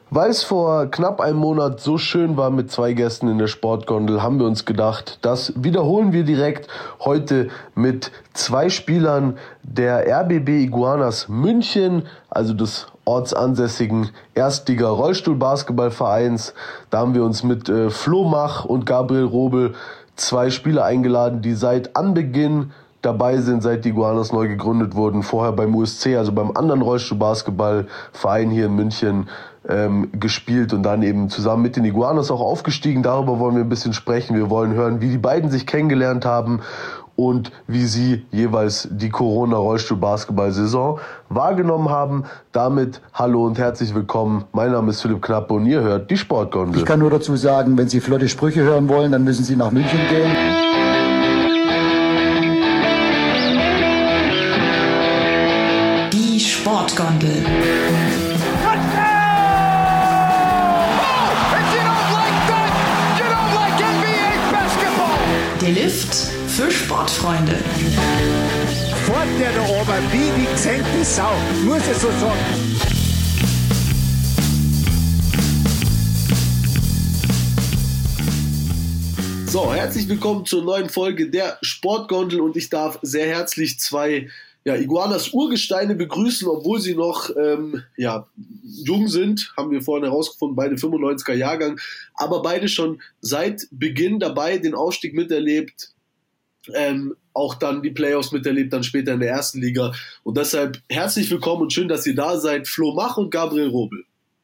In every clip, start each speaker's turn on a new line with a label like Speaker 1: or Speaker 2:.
Speaker 1: Weil es vor knapp einem Monat so schön war mit zwei Gästen in der Sportgondel, haben wir uns gedacht, das wiederholen wir direkt heute mit zwei Spielern der RBB Iguanas München, also des ortsansässigen Erstliga-Rollstuhl-Basketballvereins. Da haben wir uns mit Flo Mach und Gabriel Robel zwei Spieler eingeladen, die seit Anbeginn dabei sind, seit die Iguanas neu gegründet wurden, vorher beim USC, also beim anderen Rollstuhl-Basketballverein hier in München, gespielt und dann eben zusammen mit den Iguanas auch aufgestiegen. Darüber wollen wir ein bisschen sprechen. Wir wollen hören, wie die beiden sich kennengelernt haben und wie sie jeweils die Corona-Rollstuhl-Basketball-Saison wahrgenommen haben. Damit hallo und herzlich willkommen. Mein Name ist Philipp Knappe und ihr hört die Sportgondel.
Speaker 2: Ich kann nur dazu sagen, wenn Sie flotte Sprüche hören wollen, dann müssen Sie nach München gehen.
Speaker 3: Die Sportgondel. Der Lift für Sportfreunde.
Speaker 4: Fort der da oben, wie die gesenkte Sau, muss ich so sagen.
Speaker 1: So, herzlich willkommen zur neuen Folge der Sportgondel und ich darf sehr herzlich zwei Iguanas Urgesteine begrüßen, obwohl sie noch jung sind, haben wir vorhin herausgefunden, beide 95er Jahrgang, aber beide schon seit Beginn dabei, den Aufstieg miterlebt, auch dann die Playoffs miterlebt, dann später in der ersten Liga und deshalb herzlich willkommen und schön, dass ihr da seid, Flo Mach und Gabriel Robel.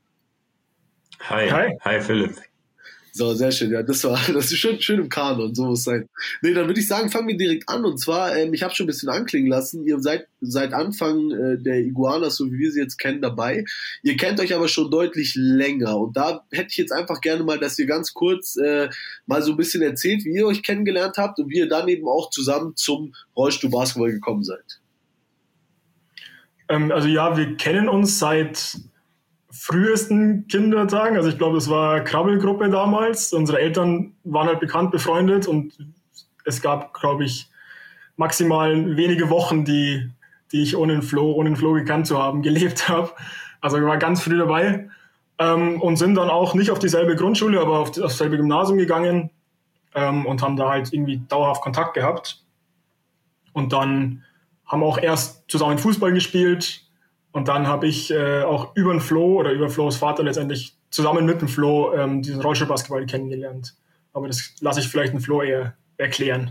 Speaker 5: Hi Philipp.
Speaker 1: So, sehr schön. Ja, das ist schön im Kanon, so muss es sein. Nee, dann würde ich sagen, fangen wir direkt an. Und zwar, ich habe schon ein bisschen anklingen lassen, ihr seid seit Anfang der Iguanas, so wie wir sie jetzt kennen, dabei. Ihr kennt euch aber schon deutlich länger. Und da hätte ich jetzt einfach gerne mal, dass ihr ganz kurz mal so ein bisschen erzählt, wie ihr euch kennengelernt habt und wie ihr dann eben auch zusammen zum Rollstuhl-Basketball gekommen seid.
Speaker 6: Wir kennen uns seit frühesten Kindertagen, also ich glaube, das war Krabbelgruppe damals. Unsere Eltern waren halt bekannt befreundet und es gab, glaube ich, maximal wenige Wochen, die ich ohne den Flo gekannt zu haben, gelebt habe. Also ich war ganz früh dabei und sind dann auch nicht auf dieselbe Grundschule, aber auf dasselbe Gymnasium gegangen und haben da halt irgendwie dauerhaft Kontakt gehabt. Und dann haben wir auch erst zusammen Fußball gespielt. Und dann habe ich auch über Flo's Vater letztendlich zusammen mit dem Flo diesen Rollstuhlbasketball kennengelernt. Aber das lasse ich vielleicht den Flo eher erklären.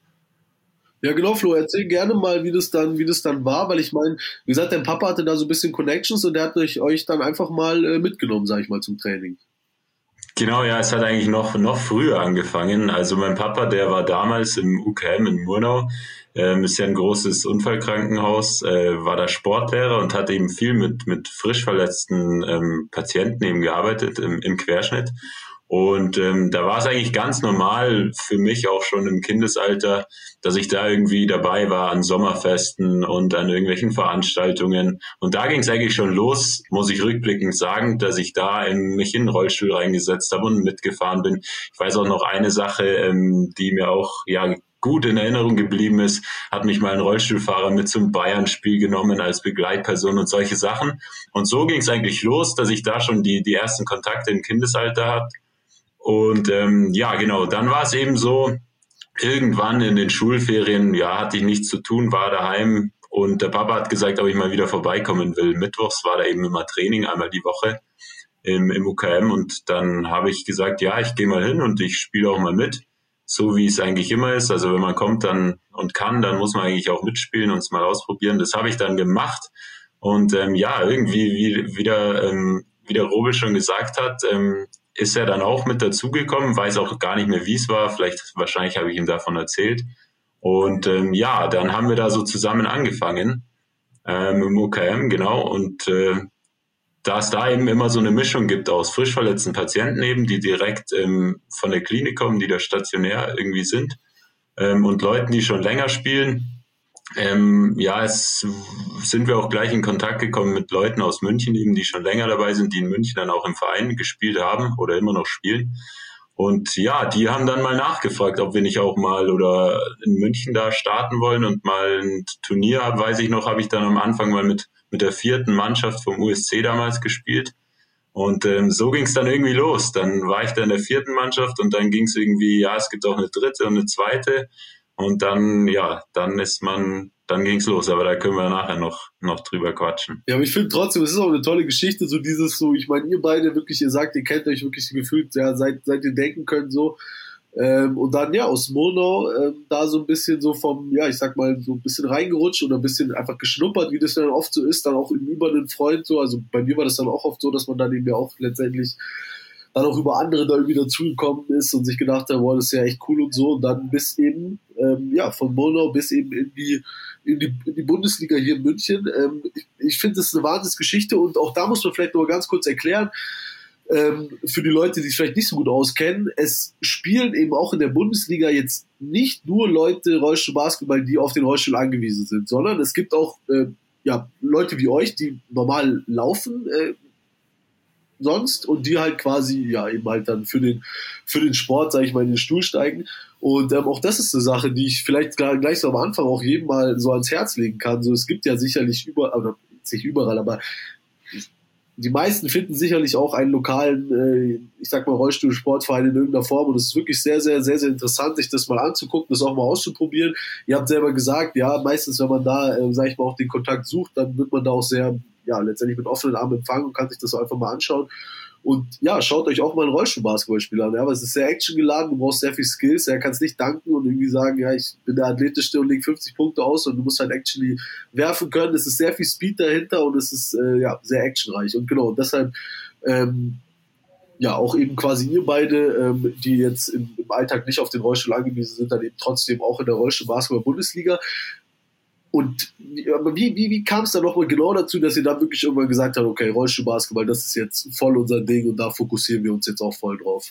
Speaker 1: Ja, genau, Flo, erzähl gerne mal, wie das dann war, weil ich meine, wie gesagt, dein Papa hatte da so ein bisschen Connections und der hat euch dann einfach mal mitgenommen, sag ich mal, zum Training.
Speaker 5: Genau, ja, es hat eigentlich noch früher angefangen. Also mein Papa, der war damals im UKM in Murnau, ist ja ein großes Unfallkrankenhaus, war da Sportlehrer und hat eben viel mit frisch verletzten Patienten eben gearbeitet im Querschnitt. Und da war es eigentlich ganz normal für mich auch schon im Kindesalter, dass ich da irgendwie dabei war an Sommerfesten und an irgendwelchen Veranstaltungen. Und da ging es eigentlich schon los, muss ich rückblickend sagen, dass ich da mich in den Rollstuhl reingesetzt habe und mitgefahren bin. Ich weiß auch noch eine Sache, die mir auch gut in Erinnerung geblieben ist, hat mich mal ein Rollstuhlfahrer mit zum Bayern-Spiel genommen als Begleitperson und solche Sachen. Und so ging es eigentlich los, dass ich da schon die ersten Kontakte im Kindesalter hatte. Und dann war es eben so, irgendwann in den Schulferien, hatte ich nichts zu tun, war daheim und der Papa hat gesagt, ob ich mal wieder vorbeikommen will. Mittwochs war da eben immer Training, einmal die Woche im UKM und dann habe ich gesagt, ich gehe mal hin und ich spiele auch mal mit, so wie es eigentlich immer ist. Also wenn man kommt dann und kann, dann muss man eigentlich auch mitspielen und es mal ausprobieren. Das habe ich dann gemacht und irgendwie wie der Robel schon gesagt hat, ist er dann auch mit dazugekommen, weiß auch gar nicht mehr, wie es war, wahrscheinlich habe ich ihm davon erzählt. Und dann haben wir da so zusammen angefangen im UKM, genau. Und da es da eben immer so eine Mischung gibt aus frisch verletzten Patienten eben, die direkt von der Klinik kommen, die da stationär irgendwie sind, und Leuten, die schon länger spielen, sind wir auch gleich in Kontakt gekommen mit Leuten aus München eben, die schon länger dabei sind, die in München dann auch im Verein gespielt haben oder immer noch spielen. Und die haben dann mal nachgefragt, ob wir nicht auch mal oder in München da starten wollen und mal ein Turnier, weiß ich noch, habe ich dann am Anfang mal mit der 4. Mannschaft vom USC damals gespielt. Und so ging es dann irgendwie los. Dann war ich da in der 4. Mannschaft und dann ging es irgendwie, ja, es gibt auch eine 3. und eine 2. Und dann, ja, dann ging's los. Aber da können wir nachher noch drüber quatschen.
Speaker 7: Ja, aber ich finde trotzdem, es ist auch eine tolle Geschichte, so dieses so, ich meine, ihr beide wirklich, ihr sagt, ihr kennt euch wirklich gefühlt, ja, seit ihr denken könnt, so. Und dann, ja, aus Murnau, da so ein bisschen so vom, ja, ich sag mal, so ein bisschen reingerutscht oder ein bisschen einfach geschnuppert, wie das dann oft so ist, dann auch über einen Freund so, also bei mir war das dann auch oft so, dass man dann eben ja auch letztendlich dann auch über andere da irgendwie dazugekommen ist und sich gedacht hat, boah, das ist ja echt cool und so, und dann bis eben, ja, von Murnau bis eben in die Bundesliga hier in München. Ich finde, das ist eine Wahnsinnsgeschichte, und auch da muss man vielleicht noch mal ganz kurz erklären, für die Leute, die es vielleicht nicht so gut auskennen, es spielen eben auch in der Bundesliga jetzt nicht nur Leute Rollstuhlbasketball, die auf den Rollstuhl angewiesen sind, sondern es gibt auch ja, Leute wie euch, die normal laufen sonst und die halt quasi, ja, eben halt dann für den Sport, sage ich mal, in den Stuhl steigen. Und auch das ist eine Sache, die ich vielleicht gleich so am Anfang auch jedem mal so ans Herz legen kann. So, es gibt ja sicherlich nicht überall, aber die meisten finden sicherlich auch einen lokalen, ich sag mal, Rollstuhl-Sportverein in irgendeiner Form, und es ist wirklich sehr, sehr, sehr, sehr interessant, sich das mal anzugucken, das auch mal auszuprobieren. Ihr habt selber gesagt, ja, meistens, wenn man da, sag ich mal, auch den Kontakt sucht, dann wird man da auch sehr, ja, letztendlich mit offenen Armen empfangen und kann sich das einfach mal anschauen. Und ja, schaut euch auch mal einen Rollstuhl-Basketballspiel an, ja, weil es ist sehr actiongeladen, du brauchst sehr viel Skills, er kann es nicht danken und irgendwie sagen, ja, ich bin der Athletischste und lege 50 Punkte aus, und du musst halt actually werfen können. Es ist sehr viel Speed dahinter und es ist ja, sehr actionreich, und genau, deshalb ja, auch eben quasi ihr beide, die jetzt im Alltag nicht auf den Rollstuhl angewiesen sind, dann eben trotzdem auch in der Rollstuhl-Basketball-Bundesliga. Und wie kam es dann nochmal genau dazu, dass ihr dann wirklich irgendwann gesagt habt, okay, Rollstuhlbasketball, das ist jetzt voll unser Ding und da fokussieren wir uns jetzt auch voll drauf?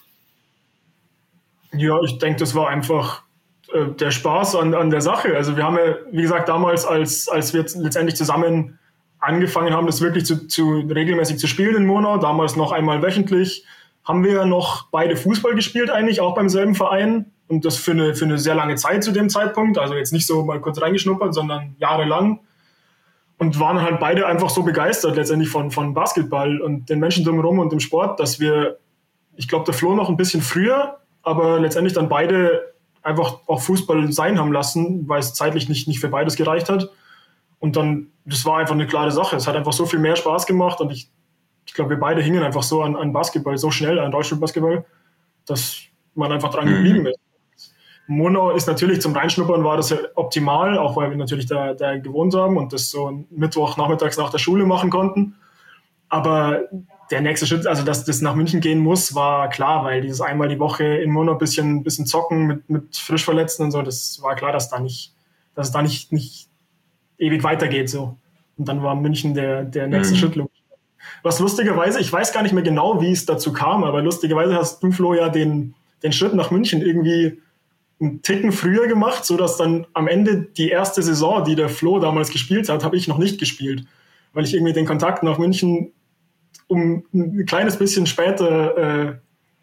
Speaker 6: Ja, ich denke, das war einfach der Spaß an der Sache. Also wir haben ja, wie gesagt, damals, als wir letztendlich zusammen angefangen haben, das wirklich regelmäßig zu spielen in Murnau, damals noch einmal wöchentlich, haben wir noch beide Fußball gespielt eigentlich, auch beim selben Verein. Und das für eine sehr lange Zeit zu dem Zeitpunkt. Also jetzt nicht so mal kurz reingeschnuppert, sondern jahrelang. Und waren halt beide einfach so begeistert letztendlich von Basketball und den Menschen drumherum und dem Sport, dass wir, ich glaube, der Flo noch ein bisschen früher, aber letztendlich dann beide einfach auch Fußball sein haben lassen, weil es zeitlich nicht für beides gereicht hat. Und dann, das war einfach eine klare Sache. Es hat einfach so viel mehr Spaß gemacht, und ich glaube, wir beide hingen einfach so an Basketball, so schnell an Rollstuhlbasketball, dass man einfach dran geblieben ist. Murnau ist natürlich zum Reinschnuppern war das ja optimal, auch weil wir natürlich da gewohnt haben und das so Mittwochnachmittags nach der Schule machen konnten. Aber der nächste Schritt, also dass das nach München gehen muss, war klar, weil dieses einmal die Woche in Murnau bisschen zocken mit Frischverletzten und so, das war klar, dass es da nicht ewig weitergeht so. Und dann war München der nächste Schritt. Was lustigerweise, ich weiß gar nicht mehr genau, wie es dazu kam, aber lustigerweise hast du, Flo, ja den Schritt nach München irgendwie einen Ticken früher gemacht, sodass dann am Ende die erste Saison, die der Flo damals gespielt hat, habe ich noch nicht gespielt, weil ich irgendwie den Kontakt nach München um ein kleines bisschen später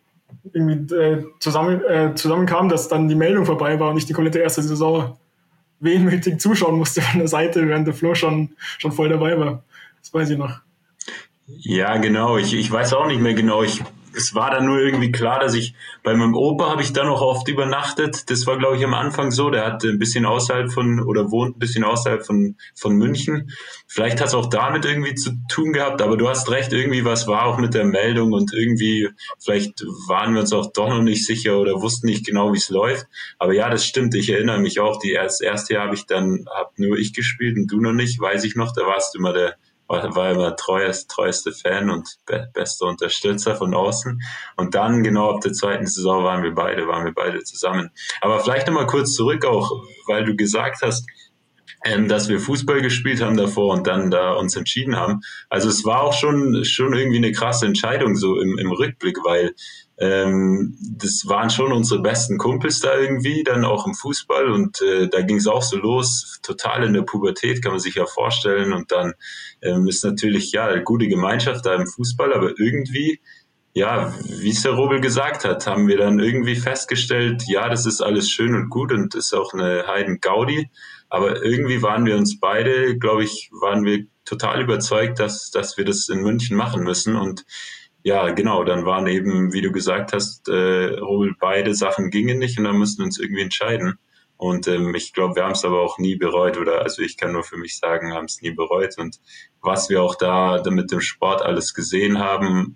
Speaker 6: zusammenkam, dass dann die Meldung vorbei war und ich die komplette erste Saison wehmütig zuschauen musste von der Seite, während der Flo schon voll dabei war. Das weiß ich noch.
Speaker 5: Ja, genau. Ich weiß auch nicht mehr genau. Es war dann nur irgendwie klar, dass bei meinem Opa habe ich dann noch oft übernachtet. Das war, glaube ich, am Anfang so. Der hat ein bisschen wohnt ein bisschen außerhalb von München. Vielleicht hat es auch damit irgendwie zu tun gehabt, aber du hast recht, irgendwie was war auch mit der Meldung und irgendwie, vielleicht waren wir uns auch doch noch nicht sicher oder wussten nicht genau, wie es läuft. Aber ja, das stimmt. Ich erinnere mich auch, das erste Jahr hab nur ich gespielt und du noch nicht, weiß ich noch. Da warst du war immer treueste Fan und bester Unterstützer von außen. Und dann, genau ab der zweiten Saison waren wir beide zusammen. Aber vielleicht nochmal kurz zurück auch, weil du gesagt hast, dass wir Fußball gespielt haben davor und dann da uns entschieden haben. Also es war auch schon irgendwie eine krasse Entscheidung so im Rückblick, weil das waren schon unsere besten Kumpels da irgendwie, dann auch im Fußball, und da ging es auch so los, total in der Pubertät, kann man sich ja vorstellen, und dann ist natürlich ja eine gute Gemeinschaft da im Fußball, aber irgendwie, ja, wie es der Robel gesagt hat, haben wir dann irgendwie festgestellt, ja, das ist alles schön und gut und ist auch eine Heiden-Gaudi, aber irgendwie waren wir uns beide, glaube ich, total überzeugt, dass wir das in München machen müssen, und ja, genau, dann waren eben, wie du gesagt hast, beide Sachen gingen nicht und dann mussten wir uns irgendwie entscheiden. Und ich glaube, wir haben es aber auch nie bereut, oder also ich kann nur für mich sagen, haben es nie bereut. Und was wir auch da mit dem Sport alles gesehen haben,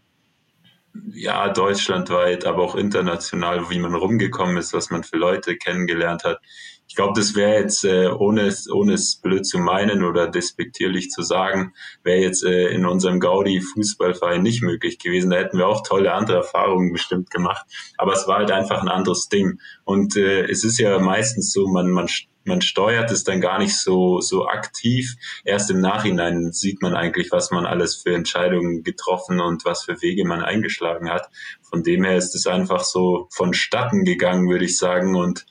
Speaker 5: ja, deutschlandweit, aber auch international, wie man rumgekommen ist, was man für Leute kennengelernt hat. Ich glaube, das wäre jetzt, ohne es blöd zu meinen oder despektierlich zu sagen, wäre jetzt in unserem Gaudi-Fußballverein nicht möglich gewesen. Da hätten wir auch tolle andere Erfahrungen bestimmt gemacht. Aber es war halt einfach ein anderes Ding. Und es ist ja meistens so, man steuert es dann gar nicht so aktiv. Erst im Nachhinein sieht man eigentlich, was man alles für Entscheidungen getroffen und was für Wege man eingeschlagen hat. Von dem her ist es einfach so vonstatten gegangen, würde ich sagen. Und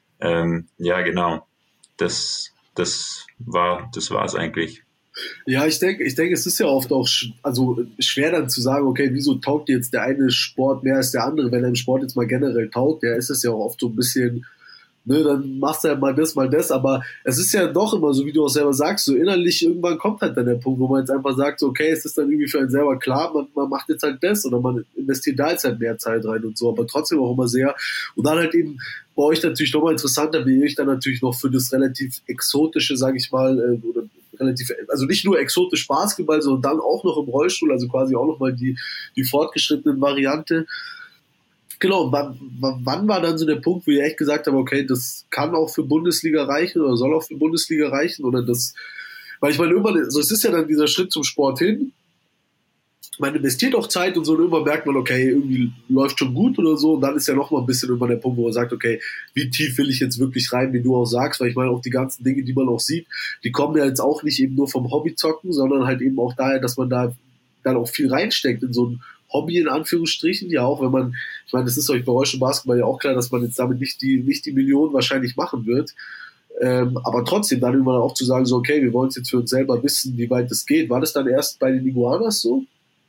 Speaker 5: ja, genau. Das war es eigentlich.
Speaker 7: Ja, ich denke, es ist ja oft auch schwer dann zu sagen, okay, wieso taugt jetzt der eine Sport mehr als der andere, wenn er im Sport jetzt mal generell taugt, ja, ist es ja auch oft so ein bisschen, ne, dann machst du ja mal das, aber es ist ja doch immer so, wie du auch selber sagst, so innerlich irgendwann kommt halt dann der Punkt, wo man jetzt einfach sagt, so, okay, es ist dann irgendwie für einen selber klar, man macht jetzt halt das oder man investiert da jetzt halt mehr Zeit rein und so, aber trotzdem auch immer sehr, und dann halt eben bei euch natürlich nochmal interessanter, wie ich dann natürlich noch für das relativ exotische, sage ich mal, oder relativ, also nicht nur exotisch Basketball, sondern dann auch noch im Rollstuhl, also quasi auch nochmal die fortgeschrittenen Variante. Genau, wann war dann so der Punkt, wo ihr echt gesagt habt, okay, das kann auch für Bundesliga reichen oder soll auch für Bundesliga reichen oder das, weil ich meine, irgendwann, so, es ist ja dann dieser Schritt zum Sport hin, man investiert auch Zeit und so und irgendwann merkt man, okay, irgendwie läuft schon gut oder so und dann ist ja noch mal ein bisschen irgendwann der Punkt, wo man sagt, okay, wie tief will ich jetzt wirklich rein, wie du auch sagst, weil ich meine, auch die ganzen Dinge, die man auch sieht, die kommen ja jetzt auch nicht eben nur vom Hobbyzocken, sondern halt eben auch daher, dass man da dann auch viel reinsteckt in so ein Hobby in Anführungsstrichen, ja auch wenn man, ich meine, das ist euch bei Rollstuhl Basketball ja auch klar, dass man jetzt damit nicht die Millionen wahrscheinlich machen wird, aber trotzdem dann irgendwann auch zu sagen, so okay, wir wollen es jetzt für uns selber wissen, wie weit es geht. War das dann erst bei den Iguanas so?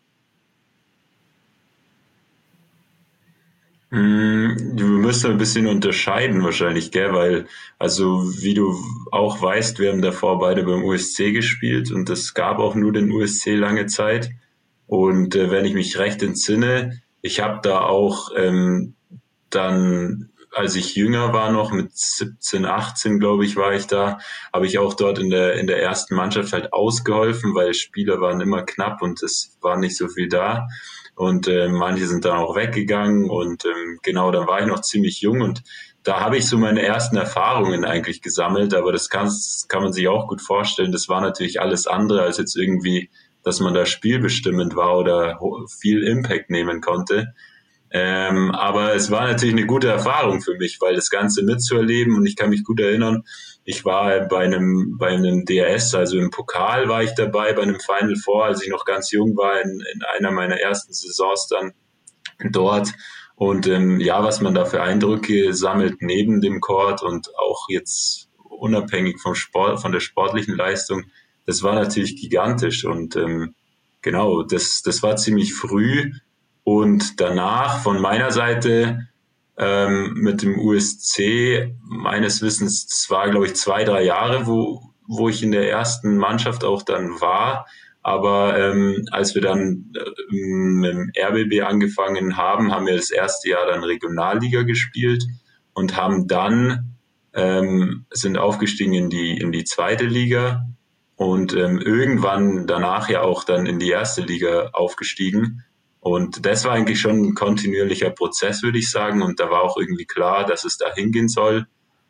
Speaker 5: Wir müssen ein bisschen unterscheiden wahrscheinlich, gell, weil, also wie du auch weißt, wir haben davor beide beim USC gespielt und es gab auch nur den USC lange Zeit. Und wenn ich mich recht entsinne, ich habe da auch dann, als ich jünger war noch, mit 17, 18, glaube ich, war ich da, habe ich auch dort in der ersten Mannschaft halt ausgeholfen, weil Spieler waren immer knapp und es war nicht so viel da. Und manche sind dann auch weggegangen und genau, dann war ich noch ziemlich jung und da habe ich so meine ersten Erfahrungen eigentlich gesammelt, aber das kann man sich auch gut vorstellen, das war natürlich alles andere als jetzt irgendwie, dass man da spielbestimmend war oder viel Impact nehmen konnte. Aber es war natürlich eine gute Erfahrung für mich, weil das Ganze mitzuerleben und ich kann mich gut erinnern, ich war bei einem DRS, also im Pokal war ich dabei, bei einem Final Four, als ich noch ganz jung war, in einer meiner ersten Saisons dann dort. Und ja, was man da für Eindrücke sammelt neben dem Court und auch jetzt unabhängig vom Sport, von der sportlichen Leistung, das war natürlich gigantisch. Und genau, das war ziemlich früh. Und danach von meiner Seite mit dem USC, meines Wissens, es war, glaube ich, 2-3 Jahre, wo ich in der ersten Mannschaft auch dann war. Aber als wir dann mit dem RBB angefangen haben, haben wir das erste Jahr dann Regionalliga gespielt und haben dann sind aufgestiegen in die zweite Liga und irgendwann danach ja auch dann in die erste Liga aufgestiegen. Und das war eigentlich schon ein kontinuierlicher Prozess, würde ich sagen. Und da war auch irgendwie klar, dass es da hingehen soll,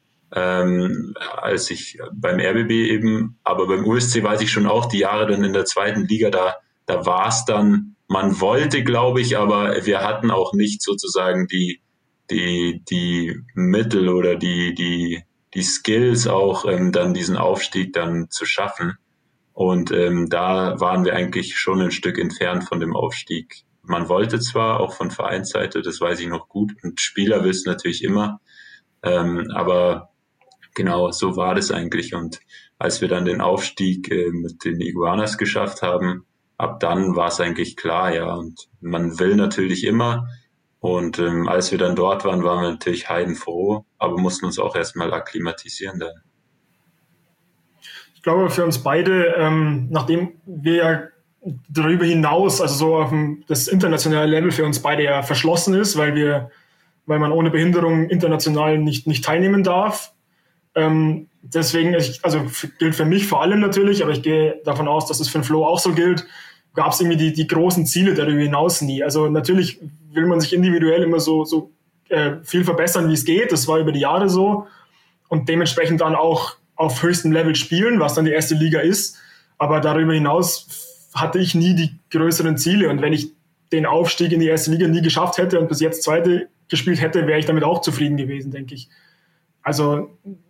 Speaker 5: als ich beim RBB eben. Aber beim USC weiß ich schon auch, die Jahre dann in der zweiten Liga, da war es dann, man wollte, glaube ich, aber wir hatten auch nicht sozusagen die Mittel oder die Skills auch, dann diesen Aufstieg dann zu schaffen. Und da waren wir eigentlich schon ein Stück entfernt von dem Aufstieg. Man wollte zwar auch von Vereinsseite, das weiß ich noch gut, und Spieler willst natürlich immer, aber genau, so war das eigentlich. Und als wir dann den Aufstieg mit den Iguanas geschafft haben, ab dann war es eigentlich klar, ja, und man will natürlich immer. Und als wir dann dort waren, waren wir natürlich heidenfroh, aber mussten uns auch erstmal akklimatisieren dann.
Speaker 6: Ich glaube, für uns beide, nachdem wir ja darüber hinaus, also so auf das internationale Level für uns beide ja verschlossen ist, weil man ohne Behinderung international nicht teilnehmen darf. Deswegen, also gilt für mich vor allem natürlich, aber ich gehe davon aus, dass es für den Flo auch so gilt, gab es irgendwie die großen Ziele darüber hinaus nie. Also natürlich will man sich individuell immer so viel verbessern, wie es geht. Das war über die Jahre so und dementsprechend dann auch auf höchstem Level spielen, was dann die erste Liga ist. Aber darüber hinaus hatte ich nie die größeren Ziele. Und wenn ich den Aufstieg in die erste Liga nie geschafft hätte und bis jetzt zweite gespielt hätte, wäre ich damit auch zufrieden gewesen, denke ich. Also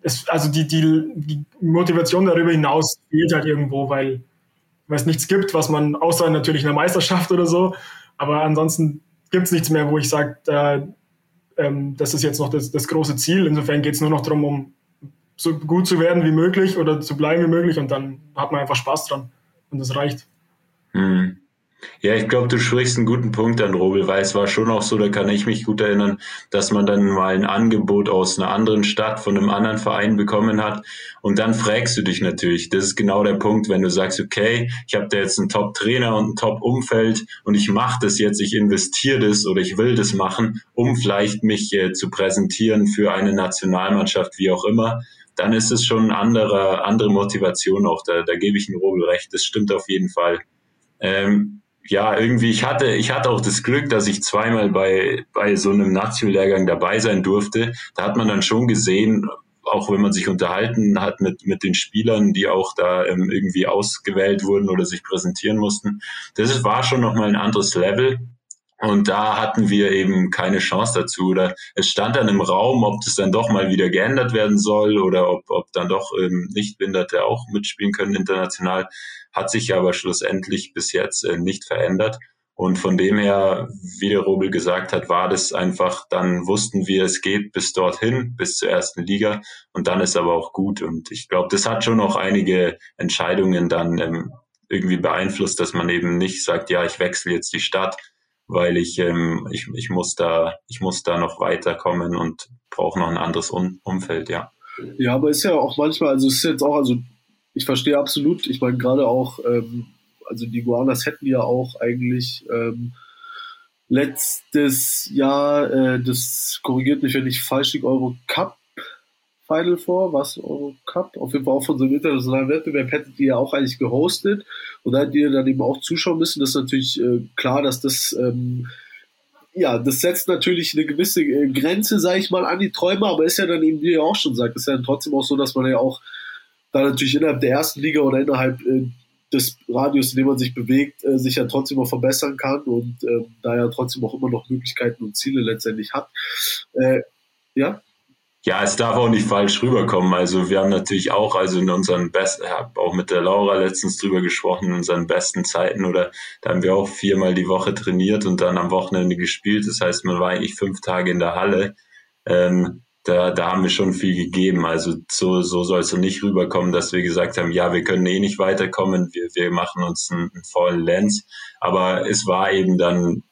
Speaker 6: die Motivation darüber hinaus fehlt halt irgendwo, weil es nichts gibt, was man, außer natürlich in der Meisterschaft oder so, aber ansonsten gibt es nichts mehr, wo ich sage, das ist jetzt noch das große Ziel. Insofern geht es nur noch darum, um so gut zu werden wie möglich oder zu bleiben wie möglich und dann hat man einfach Spaß dran und das reicht.
Speaker 5: Mhm. Ja, ich glaube, du sprichst einen guten Punkt an, Robel, weil es war schon auch so, da kann ich mich gut erinnern, dass man dann mal ein Angebot aus einer anderen Stadt von einem anderen Verein bekommen hat und dann fragst du dich natürlich, das ist genau der Punkt, wenn du sagst, okay, ich habe da jetzt einen Top-Trainer und ein Top-Umfeld und ich mache das jetzt, ich investiere das oder ich will das machen, um vielleicht mich zu präsentieren für eine Nationalmannschaft, wie auch immer, dann ist es schon eine andere Motivation auch, da gebe ich dem Robel recht, das stimmt auf jeden Fall. Ja, irgendwie, ich hatte auch das Glück, dass ich zweimal bei so einem Nazio-Lehrgang dabei sein durfte. Da hat man dann schon gesehen, auch wenn man sich unterhalten hat mit den Spielern, die auch da irgendwie ausgewählt wurden oder sich präsentieren mussten. Das war schon nochmal ein anderes Level. Und da hatten wir eben keine Chance dazu. Oder es stand dann im Raum, ob das dann doch mal wieder geändert werden soll oder ob dann doch Nichtbehinderte auch mitspielen können international. Hat sich aber schlussendlich bis jetzt nicht verändert. Und von dem her, wie der Robel gesagt hat, war das einfach, dann wussten wir, es geht bis dorthin, bis zur ersten Liga. Und dann ist aber auch gut. Und ich glaube, das hat schon auch einige Entscheidungen dann irgendwie beeinflusst, dass man eben nicht sagt, ja, ich wechsle jetzt die Stadt, weil ich muss da noch weiterkommen und brauche noch ein anderes Umfeld, ja.
Speaker 7: Ja, aber ist ja auch manchmal, also es ist jetzt auch, also ich verstehe absolut, ich meine gerade auch, also die Iguanas hätten ja auch eigentlich letztes Jahr, das korrigiert mich, wenn ich falsch liege, Euro-Cup Final vor, was Euro-Cup, auf jeden Fall auch von so einem internationalen Wettbewerb hättet ihr ja auch eigentlich gehostet und da hättet ihr dann eben auch zuschauen müssen. Das ist natürlich klar, dass das das setzt natürlich eine gewisse Grenze, sage ich mal, an die Träume, aber ist ja dann eben, wie ihr auch schon sagt, ist ja dann trotzdem auch so, dass man ja auch da natürlich innerhalb der ersten Liga oder innerhalb des Radius, in dem man sich bewegt, sich ja trotzdem noch verbessern kann und da ja trotzdem auch immer noch Möglichkeiten und Ziele letztendlich hat. Ja?
Speaker 5: Ja, es darf auch nicht falsch rüberkommen. Also wir haben natürlich auch, also in unseren besten, ich habe auch mit der Laura letztens drüber gesprochen, in unseren besten Zeiten oder da haben wir auch 4-mal die Woche trainiert und dann am Wochenende gespielt. Das heißt, man war eigentlich 5 Tage in der Halle. Da haben wir schon viel gegeben. Also so soll es nicht rüberkommen, dass wir gesagt haben, ja, wir können nicht weiterkommen, wir machen uns einen vollen Lenz. Aber es war eben dann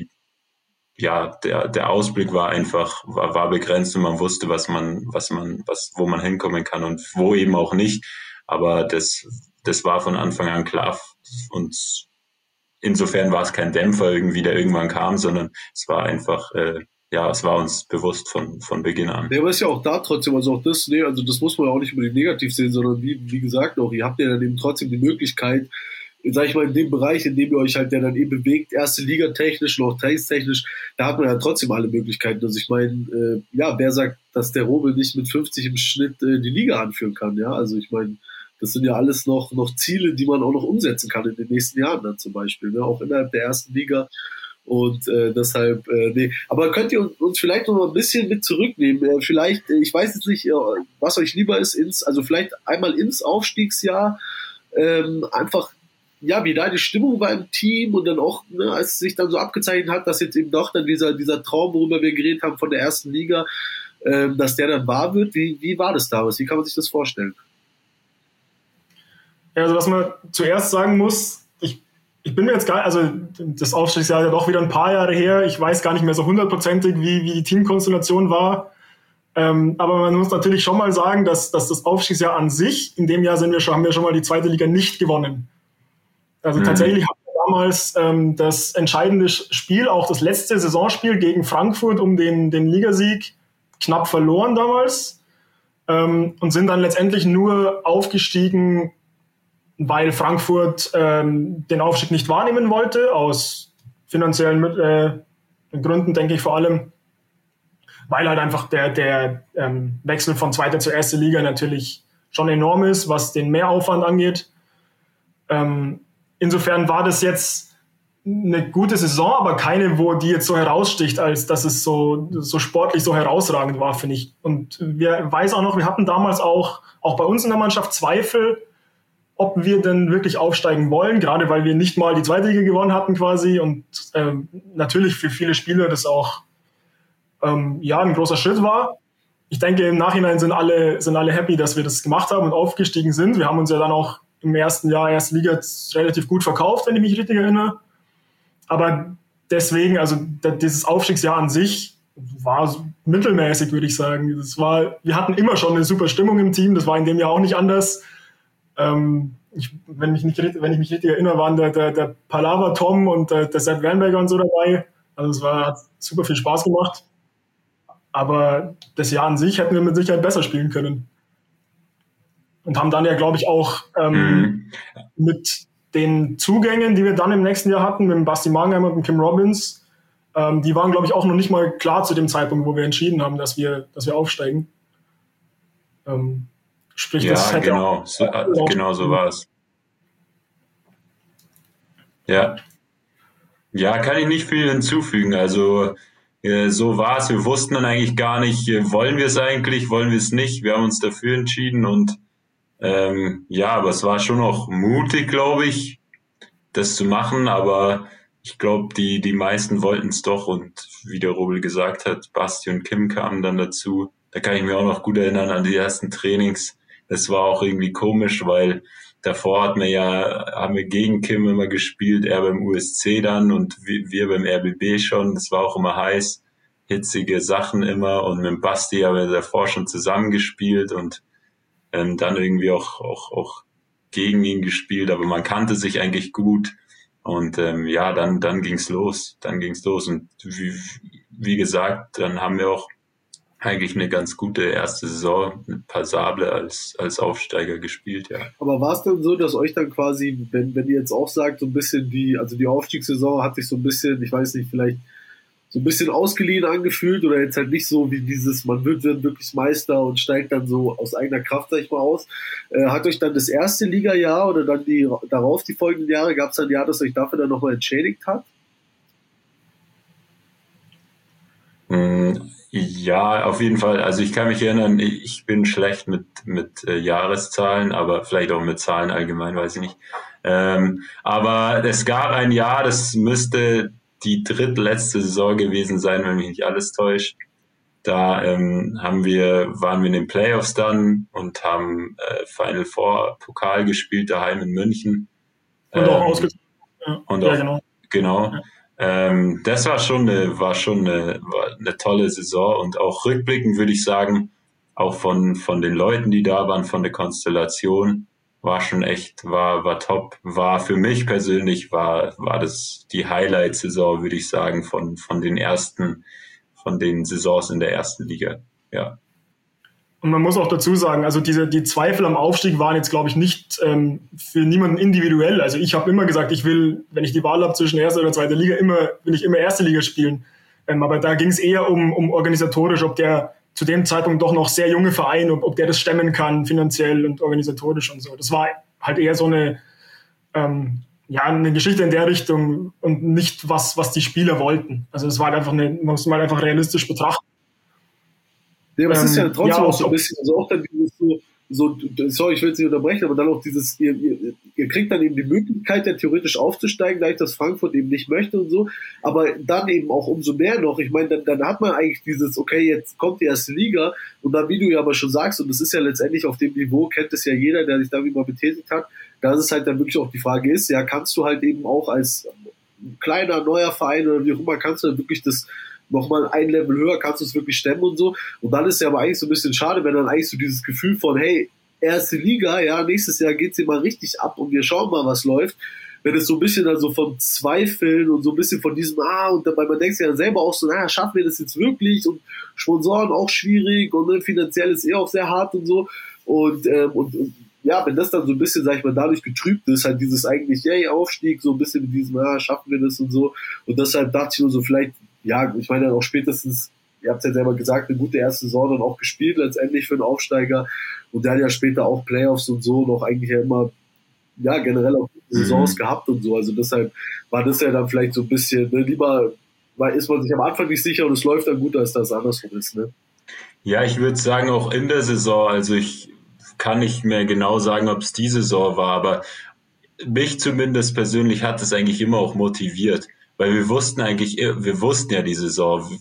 Speaker 5: der Ausblick war einfach, war begrenzt und man wusste, wo man hinkommen kann und wo eben auch nicht. Aber das war von Anfang an klar und insofern war es kein Dämpfer irgendwie, der irgendwann kam, sondern es war einfach, es war uns bewusst von Beginn an.
Speaker 7: Ja, aber ist ja auch da trotzdem, also auch das, also das muss man auch nicht unbedingt negativ sehen, sondern wie gesagt auch, ihr habt ja dann eben trotzdem die Möglichkeit, sag ich mal, in dem Bereich, in dem ihr euch halt ja dann eben bewegt, erste Liga technisch und auch trainingstechnisch, da hat man ja trotzdem alle Möglichkeiten. Also ich meine, wer sagt, dass der Robel nicht mit 50 im Schnitt die Liga anführen kann, ja? Also ich meine, das sind ja alles noch Ziele, die man auch noch umsetzen kann in den nächsten Jahren dann zum Beispiel, ne? Auch innerhalb der ersten Liga. Und deshalb, Aber könnt ihr uns vielleicht noch mal ein bisschen mit zurücknehmen? Vielleicht, ich weiß jetzt nicht, was euch lieber ist, also vielleicht einmal ins Aufstiegsjahr, einfach, ja, wie da die Stimmung war im Team und dann auch, ne, als es sich dann so abgezeichnet hat, dass jetzt eben doch dann dieser Traum, worüber wir geredet haben von der ersten Liga, dass der dann wahr wird. Wie war das damals? Wie kann man sich das vorstellen?
Speaker 6: Ja, also was man zuerst sagen muss, ich bin mir jetzt also das Aufstiegsjahr ist ja doch wieder ein paar Jahre her, ich weiß gar nicht mehr so 100%ig, wie die Teamkonstellation war, aber man muss natürlich schon mal sagen, dass das Aufstiegsjahr an sich, in dem Jahr haben wir schon mal die zweite Liga nicht gewonnen. Also tatsächlich haben wir damals das entscheidende Spiel, auch das letzte Saisonspiel gegen Frankfurt um den Ligasieg, knapp verloren damals und sind dann letztendlich nur aufgestiegen, weil Frankfurt den Aufstieg nicht wahrnehmen wollte, aus finanziellen Gründen, denke ich vor allem, weil halt einfach der Wechsel von zweiter zur ersten Liga natürlich schon enorm ist, was den Mehraufwand angeht. Insofern war das jetzt eine gute Saison, aber keine, wo die jetzt so heraussticht, als dass es so sportlich so herausragend war, finde ich. Und wir weiß auch noch, wir hatten damals auch bei uns in der Mannschaft Zweifel, ob wir denn wirklich aufsteigen wollen, gerade weil wir nicht mal die zweite Liga gewonnen hatten quasi und natürlich für viele Spieler das auch ein großer Schritt war. Ich denke, im Nachhinein sind alle happy, dass wir das gemacht haben und aufgestiegen sind. Wir haben uns ja dann auch im ersten Jahr erste Liga relativ gut verkauft, wenn ich mich richtig erinnere. Aber deswegen, also dieses Aufstiegsjahr an sich war mittelmäßig, würde ich sagen. Wir hatten immer schon eine super Stimmung im Team, das war in dem Jahr auch nicht anders. Wenn ich mich richtig erinnere, waren der Palaver Tom und der Sepp Wernberger und so dabei. Also hat super viel Spaß gemacht. Aber das Jahr an sich hätten wir mit Sicherheit besser spielen können. Und haben dann ja, glaube ich, auch mit den Zugängen, die wir dann im nächsten Jahr hatten, mit dem Basti Mannheim und dem Kim Robbins, die waren, glaube ich, auch noch nicht mal klar zu dem Zeitpunkt, wo wir entschieden haben, dass wir aufsteigen. Sprich, das hätte
Speaker 5: genau so war es. Ja, kann ich nicht viel hinzufügen. Also so war es. Wir wussten dann eigentlich gar nicht, wollen wir es eigentlich, wollen wir es nicht. Wir haben uns dafür entschieden und aber es war schon noch mutig, glaube ich, das zu machen. Aber ich glaube, die meisten wollten es doch. Und wie der Robel gesagt hat, Basti und Kim kamen dann dazu. Da kann ich mich auch noch gut erinnern an die ersten Trainings. Das war auch irgendwie komisch, weil davor haben wir gegen Kim immer gespielt, er beim USC dann und wir beim RBB schon. Das war auch immer heiß, hitzige Sachen immer und mit dem Basti haben wir davor schon zusammengespielt und dann irgendwie auch gegen ihn gespielt, aber man kannte sich eigentlich gut und dann ging's los. Und wie gesagt, dann haben wir auch eigentlich eine ganz gute erste Saison, passable als Aufsteiger gespielt, ja.
Speaker 7: Aber war es dann so, dass euch dann quasi, wenn ihr jetzt auch sagt, so ein bisschen die Aufstiegssaison hat sich so ein bisschen, ich weiß nicht, vielleicht so ein bisschen ausgeliehen angefühlt oder jetzt halt nicht so wie dieses, man wird wirklich Meister und steigt dann so aus eigener Kraft, sag ich mal, aus. Hat euch dann das erste Liga-Jahr oder dann die folgenden Jahre, gab es dann ein Jahr, das euch dafür dann nochmal entschädigt hat?
Speaker 5: Ja, auf jeden Fall. Also ich kann mich erinnern, ich bin schlecht mit Jahreszahlen, aber vielleicht auch mit Zahlen allgemein, weiß ich nicht. Aber es gab ein Jahr, das müsste die drittletzte Saison gewesen sein, wenn mich nicht alles täuscht. Da waren wir in den Playoffs dann und haben Final Four Pokal gespielt, daheim in München.
Speaker 6: Und auch ausgezogen.
Speaker 5: Genau. Ja. Das war schon eine tolle Saison und auch rückblickend würde ich sagen, auch von den Leuten, die da waren, von der Konstellation, war schon echt, war top. War für mich persönlich, war das die Highlight-Saison, würde ich sagen, von den Saisons in der ersten Liga, ja.
Speaker 6: Und man muss auch dazu sagen, also die Zweifel am Aufstieg waren jetzt, glaube ich, nicht für niemanden individuell. Also ich habe immer gesagt, ich will, wenn ich die Wahl habe zwischen erster oder zweiter Liga, will ich immer erste Liga spielen. Aber da ging es eher um organisatorisch, ob der zu dem Zeitpunkt doch noch sehr junge Verein, ob der das stemmen kann, finanziell und organisatorisch und so. Das war halt eher so eine Geschichte in der Richtung und nicht was die Spieler wollten. Also es war halt man muss mal einfach realistisch betrachten.
Speaker 7: Ja, aber es ist ja trotzdem auch so ein bisschen, also auch dann dieses sorry, ich will es nicht unterbrechen, aber dann auch dieses, ihr kriegt dann eben die Möglichkeit, ja theoretisch aufzusteigen, da ich das Frankfurt eben nicht möchte und so, aber dann eben auch umso mehr noch, ich meine, dann hat man eigentlich dieses, okay, jetzt kommt die erste Liga und dann, wie du ja aber schon sagst, und das ist ja letztendlich auf dem Niveau, kennt es ja jeder, der sich da mal betätigt hat, dass es halt dann wirklich auch die Frage ist, ja, kannst du halt eben auch als kleiner, neuer Verein oder wie auch immer, kannst du dann wirklich das nochmal ein Level höher, kannst du es wirklich stemmen und so. Und dann ist ja aber eigentlich so ein bisschen schade, wenn dann eigentlich so dieses Gefühl von, hey, erste Liga, ja, nächstes Jahr geht's hier mal richtig ab und wir schauen mal, was läuft. wenn es so ein bisschen dann so vom Zweifeln und so ein bisschen von diesem, und dabei, man denkt sich ja selber auch so, schaffen wir das jetzt wirklich und Sponsoren auch schwierig und ne, finanziell ist auch sehr hart und so und ja, wenn das dann so ein bisschen, sag ich mal, dadurch getrübt ist, halt dieses eigentlich, Aufstieg, so ein bisschen mit diesem, schaffen wir das und so. Und deshalb dachte ich nur so, vielleicht, ja, ich meine dann auch spätestens, ihr habt es ja selber gesagt, eine gute erste Saison dann auch gespielt, letztendlich für einen Aufsteiger. Und der hat ja später auch Playoffs und so noch eigentlich ja immer, ja, generell auch Saisons gehabt und so. Also deshalb war das ja dann vielleicht so ein bisschen, ne, lieber, weil ist man sich am Anfang nicht sicher und es läuft dann gut, als das andersrum ist, ne?
Speaker 5: Ja, ich würde sagen, auch in der Saison, also ich kann nicht mehr genau sagen, ob es die Saison war, aber mich zumindest persönlich hat es eigentlich immer auch motiviert, weil wir wussten ja die Saison,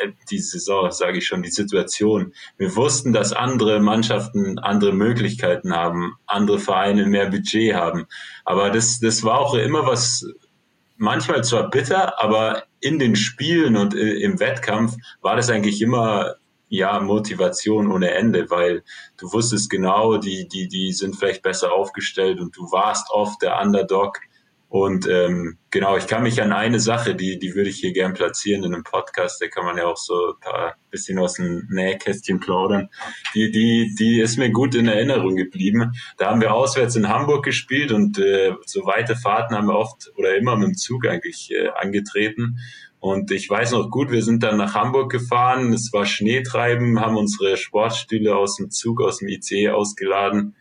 Speaker 5: sage ich schon, die Situation. Wir wussten, dass andere Mannschaften andere Möglichkeiten haben, andere Vereine mehr Budget haben, aber das war auch immer was, manchmal zwar bitter, aber in den Spielen und im Wettkampf war das eigentlich immer Motivation ohne Ende, weil du wusstest genau, die sind vielleicht besser aufgestellt und du warst oft der Underdog. Und genau, ich kann mich an eine Sache, die würde ich hier gern platzieren in einem Podcast, da kann man ja auch so ein paar bisschen aus dem Nähkästchen plaudern. Die ist mir gut in Erinnerung geblieben. Da haben wir auswärts in Hamburg gespielt und so weite Fahrten haben wir oft oder immer mit dem Zug eigentlich angetreten. Und ich weiß noch gut, wir sind dann nach Hamburg gefahren, es war Schneetreiben, haben unsere Sportstühle aus dem Zug, aus dem ICE ausgeladen,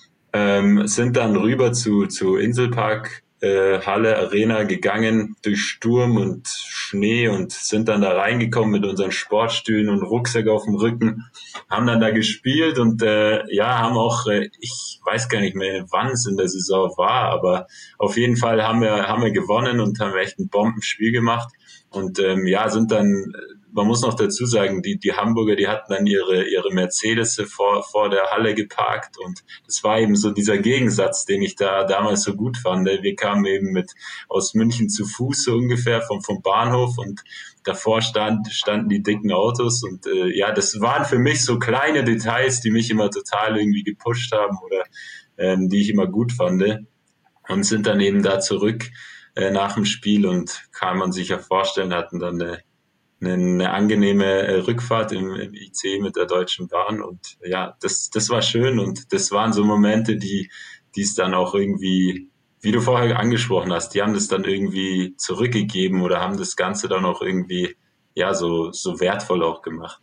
Speaker 5: sind dann rüber zu Inselpark, Halle, Arena gegangen durch Sturm und Schnee und sind dann da reingekommen mit unseren Sportstühlen und Rucksack auf dem Rücken, haben dann da gespielt und haben auch, ich weiß gar nicht mehr, wann es in der Saison war, aber auf jeden Fall haben wir gewonnen und haben echt ein Bombenspiel gemacht. Und sind dann, man muss noch dazu sagen, die Hamburger, die hatten dann ihre Mercedes vor der Halle geparkt und das war eben so dieser Gegensatz, den ich da damals so gut fand. Wir kamen eben aus München zu Fuß so ungefähr vom Bahnhof und davor standen die dicken Autos und das waren für mich so kleine Details, die mich immer total irgendwie gepusht haben oder die ich immer gut fand und sind dann eben da zurück nach dem Spiel und kann man sich ja vorstellen, hatten dann eine angenehme Rückfahrt im IC mit der Deutschen Bahn und ja, das war schön und das waren so Momente, die es dann auch irgendwie, wie du vorher angesprochen hast, die haben das dann irgendwie zurückgegeben oder haben das Ganze dann auch irgendwie so wertvoll auch gemacht.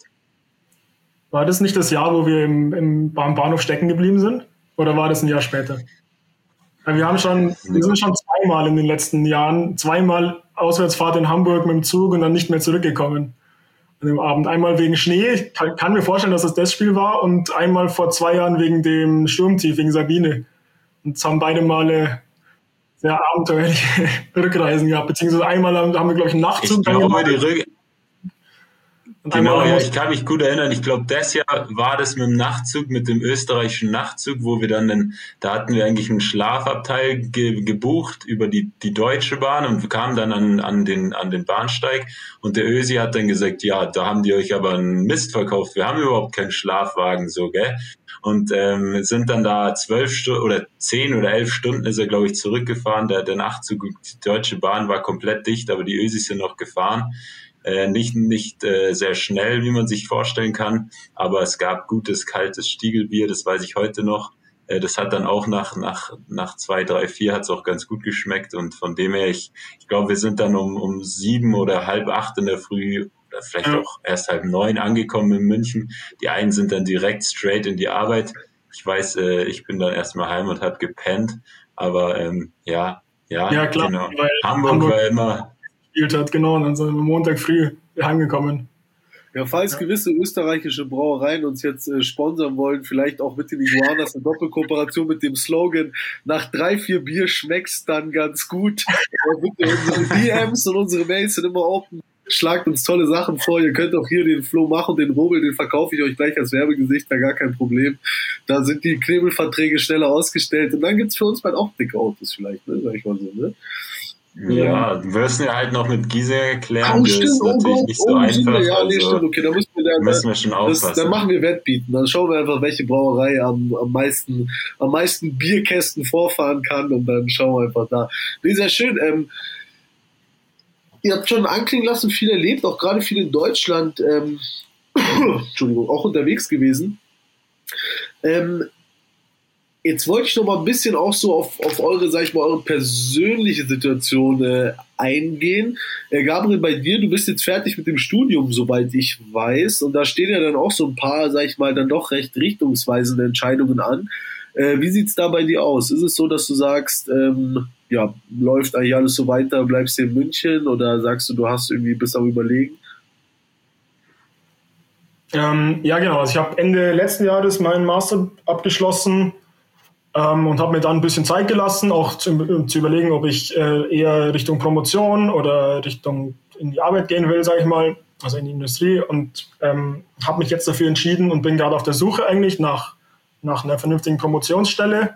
Speaker 6: War das nicht das Jahr, wo wir am Bahnhof stecken geblieben sind? Oder war das ein Jahr später? Wir sind schon zweimal in den letzten Jahren, Auswärtsfahrt in Hamburg mit dem Zug und dann nicht mehr zurückgekommen an dem Abend. Einmal wegen Schnee, ich kann mir vorstellen, dass es das Spiel war, und einmal vor 2 Jahren wegen dem Sturmtief, wegen Sabine. Und es haben beide Male sehr abenteuerliche Rückreisen gehabt, beziehungsweise einmal haben wir, glaube ich, einen Nachtzug.
Speaker 5: Ich kann mich gut erinnern. Ich glaube, das Jahr war das mit dem Nachtzug, mit dem österreichischen Nachtzug, wo wir dann, da hatten wir eigentlich einen Schlafabteil gebucht über die Deutsche Bahn und wir kamen dann an den Bahnsteig und der Ösi hat dann gesagt, ja, da haben die euch aber einen Mist verkauft. Wir haben überhaupt keinen Schlafwagen, so, gell? Und sind dann da 12 Stunden oder 10 oder 11 Stunden ist er, glaube ich, zurückgefahren. Der Nachtzug, die Deutsche Bahn war komplett dicht, aber die Ösis sind noch gefahren. Nicht sehr schnell, wie man sich vorstellen kann, aber es gab gutes, kaltes Stiegelbier, das weiß ich heute noch. Das hat dann auch nach 2, 3, 4 hat es auch ganz gut geschmeckt und von dem her, ich glaube, wir sind dann um 7 oder 7:30 in der Früh oder vielleicht auch erst 8:30 angekommen in München. Die einen sind dann direkt straight in die Arbeit. Ich weiß, ich bin dann erstmal heim und habe gepennt, aber klar, genau. Hamburg war immer
Speaker 6: hat, genau, und dann sind wir Montag früh heimgekommen.
Speaker 7: Ja, falls gewisse österreichische Brauereien uns jetzt sponsern wollen, vielleicht auch mit den Iguanas, eine Doppelkooperation mit dem Slogan, nach 3, 4 Bier schmeckt's dann ganz gut. Bitte, unsere DMs und unsere Mails sind immer offen. Schlagt uns tolle Sachen vor. Ihr könnt auch hier den Flo machen, den Robel, den verkaufe ich euch gleich als Werbegesicht, da gar kein Problem. Da sind die Knebelverträge schneller ausgestellt und dann gibt's für uns bald auch dicke Autos vielleicht, ne, sag ich mal so, ne?
Speaker 5: Ja, du wirst ja halt noch mit Giesinger klären, das ist natürlich nicht so einfach.
Speaker 7: Ja, nee, stimmt, okay, da
Speaker 5: müssen wir schon aufpassen.
Speaker 7: Dann machen wir Wettbieten. Dann schauen wir einfach, welche Brauerei am meisten Bierkästen vorfahren kann und dann schauen wir einfach da. Nee, sehr schön. Ihr habt schon anklingen lassen, viel erlebt, auch gerade viel in Deutschland, Entschuldigung, auch unterwegs gewesen. Jetzt wollte ich noch mal ein bisschen auch so auf eure, sag ich mal, eure persönliche Situation eingehen. Gabriel, bei dir, du bist jetzt fertig mit dem Studium, soweit ich weiß, und da stehen ja dann auch so ein paar, sag ich mal, dann doch recht richtungsweisende Entscheidungen an. Wie sieht's da bei dir aus? Ist es so, dass du sagst, läuft eigentlich alles so weiter, bleibst du in München, oder sagst du hast irgendwie bist am Überlegen?
Speaker 6: Ja, genau. Also ich habe Ende letzten Jahres meinen Master abgeschlossen und habe mir dann ein bisschen Zeit gelassen, auch zu überlegen, ob ich eher Richtung Promotion oder Richtung in die Arbeit gehen will, sage ich mal, also in die Industrie, und habe mich jetzt dafür entschieden und bin gerade auf der Suche eigentlich nach einer vernünftigen Promotionsstelle,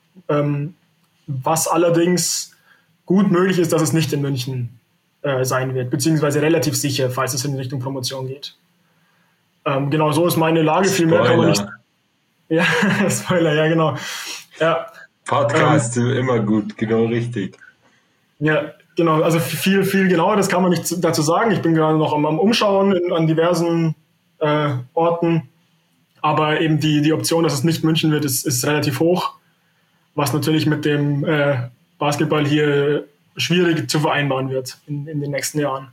Speaker 6: was allerdings gut möglich ist, dass es nicht in München sein wird, beziehungsweise relativ sicher, falls es in Richtung Promotion geht. Genau, so ist meine Lage. Viel mehr kann man nicht. Ja, Spoiler, ja, genau. Ja.
Speaker 5: Podcast immer gut, genau richtig.
Speaker 6: Ja, genau, also viel genauer, das kann man nicht dazu sagen. Ich bin gerade noch am Umschauen an diversen Orten, aber eben die Option, dass es nicht München wird, ist relativ hoch, was natürlich mit dem Basketball hier schwierig zu vereinbaren wird in den nächsten Jahren.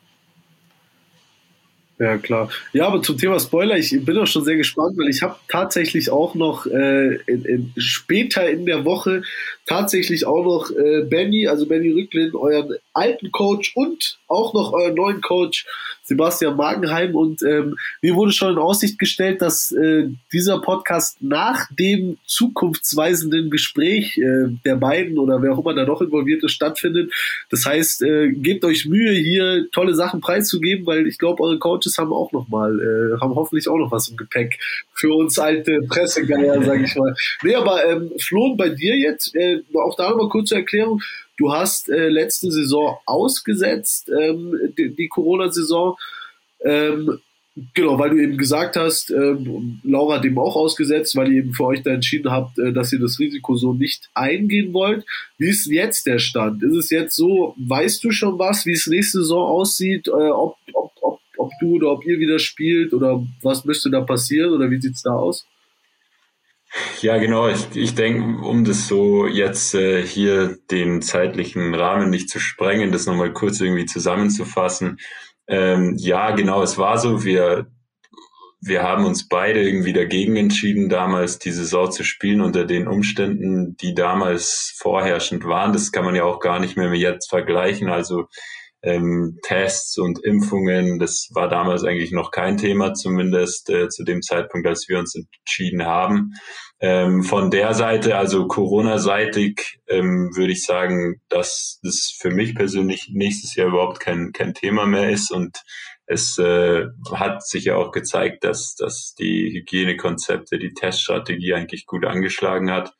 Speaker 7: Ja, klar. Ja, aber zum Thema Spoiler, ich bin auch schon sehr gespannt, weil ich habe tatsächlich auch noch später in der Woche tatsächlich auch noch Benny Rücklin, euren alten Coach, und auch noch euren neuen Coach Sebastian Magenheim, und mir wurde schon in Aussicht gestellt, dass dieser Podcast nach dem zukunftsweisenden Gespräch der beiden oder wer auch immer da noch involviert ist, stattfindet. Das heißt, gebt euch Mühe, hier tolle Sachen preiszugeben, weil ich glaube, eure Coaches haben auch haben hoffentlich auch noch was im Gepäck für uns alte Pressegeier, sage ich mal. Nee, aber Flo, bei dir jetzt, auch da nochmal kurze Erklärung. Du hast letzte Saison ausgesetzt, die Corona-Saison, genau, weil du eben gesagt hast, Laura hat eben auch ausgesetzt, weil ihr eben für euch da entschieden habt, dass ihr das Risiko so nicht eingehen wollt. Wie ist jetzt der Stand? Ist es jetzt so, weißt du schon was, wie es nächste Saison aussieht, ob du oder ob ihr wieder spielt, oder was müsste da passieren, oder wie sieht's da aus?
Speaker 5: Ja, genau. Ich denke, um das so jetzt hier den zeitlichen Rahmen nicht zu sprengen, das nochmal kurz irgendwie zusammenzufassen. Ja, genau, es war so, wir haben uns beide irgendwie dagegen entschieden, damals die Saison zu spielen unter den Umständen, die damals vorherrschend waren. Das kann man ja auch gar nicht mehr jetzt vergleichen. Also Tests und Impfungen, das war damals eigentlich noch kein Thema, zumindest zu dem Zeitpunkt, als wir uns entschieden haben. Von der Seite, also Corona-seitig, würde ich sagen, dass das für mich persönlich nächstes Jahr überhaupt kein Thema mehr ist, und es hat sich ja auch gezeigt, dass die Hygienekonzepte, die Teststrategie eigentlich gut angeschlagen hat.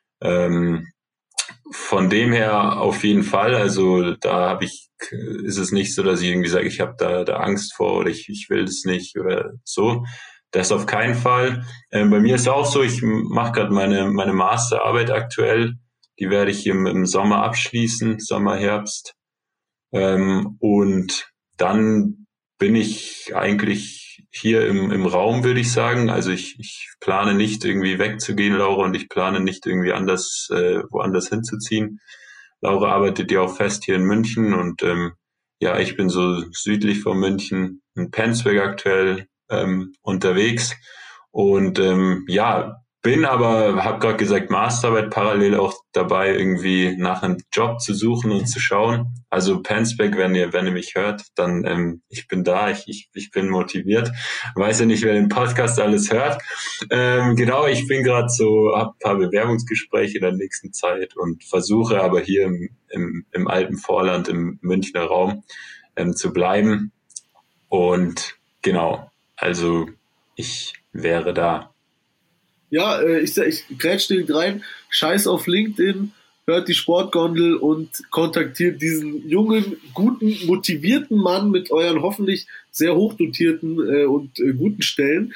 Speaker 5: Von dem her auf jeden Fall, also da ist es nicht so, dass ich irgendwie sage, ich habe da Angst vor oder ich will das nicht oder so. Das auf keinen Fall. Bei mir ist auch so, ich mache gerade meine Masterarbeit aktuell. Die werde ich im Sommer abschließen, Sommer, Herbst. Und dann bin ich eigentlich hier im Raum, würde ich sagen. Also ich plane nicht irgendwie wegzugehen, Laura, und ich plane nicht irgendwie woanders hinzuziehen. Laura arbeitet ja auch fest hier in München, und ja, ich bin so südlich von München, in Penzberg aktuell unterwegs, und habe gerade gesagt, Masterarbeit, parallel auch dabei, irgendwie nach einem Job zu suchen und zu schauen. Also Penzberg, wenn ihr mich hört, dann ich bin da, ich bin motiviert. Weiß ja nicht, wer den Podcast alles hört. Genau, ich bin gerade so, habe ein paar Bewerbungsgespräche in der nächsten Zeit und versuche aber hier im alten Vorland, im Münchner Raum zu bleiben. Und genau, also ich wäre da.
Speaker 7: Ja, ich grätsch direkt rein, scheiß auf LinkedIn, hört die Sportgondel und kontaktiert diesen jungen, guten, motivierten Mann mit euren hoffentlich sehr hochdotierten und guten Stellen.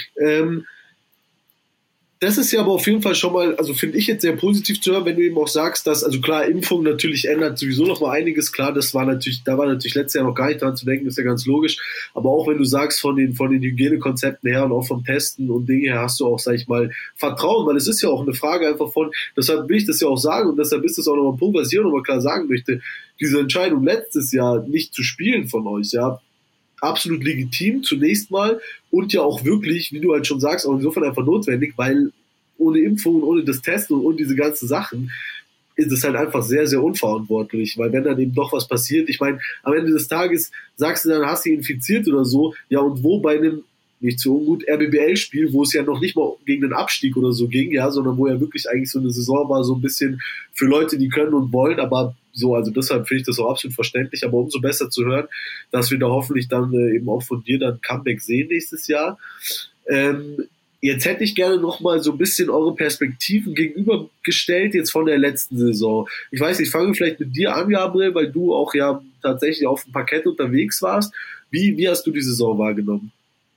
Speaker 7: Das ist ja aber auf jeden Fall schon mal, also finde ich jetzt sehr positiv zu hören, wenn du eben auch sagst, dass, also klar, Impfung natürlich ändert sowieso noch mal einiges, klar, da war natürlich letztes Jahr noch gar nicht dran zu denken, ist ja ganz logisch, aber auch wenn du sagst, von den Hygienekonzepten her und auch vom Testen und Dinge her hast du auch, sag ich mal, Vertrauen, weil es ist ja auch eine Frage einfach von, deshalb will ich das ja auch sagen und deshalb ist das auch nochmal ein Punkt, was ich auch nochmal klar sagen möchte, diese Entscheidung letztes Jahr nicht zu spielen von euch, ja, absolut legitim zunächst mal und ja auch wirklich, wie du halt schon sagst, auch insofern einfach notwendig, weil ohne Impfung, ohne das Testen und ohne diese ganzen Sachen ist es halt einfach sehr, sehr unverantwortlich, weil wenn dann eben doch was passiert, ich meine, am Ende des Tages sagst du dann, hast du infiziert oder so, ja und wo bei einem, nicht so ungut, RBBL-Spiel, wo es ja noch nicht mal gegen den Abstieg oder so ging, ja, sondern wo ja wirklich eigentlich so eine Saison war, so ein bisschen für Leute, die können und wollen, aber so, also deshalb finde ich das auch absolut verständlich, aber umso besser zu hören, dass wir da hoffentlich dann eben auch von dir dann Comeback sehen nächstes Jahr. Jetzt hätte ich gerne noch mal so ein bisschen eure Perspektiven gegenübergestellt jetzt von der letzten Saison. Ich weiß nicht, ich fange vielleicht mit dir an, Gabriel, weil du auch ja tatsächlich auf dem Parkett unterwegs warst. Wie hast du die Saison wahrgenommen?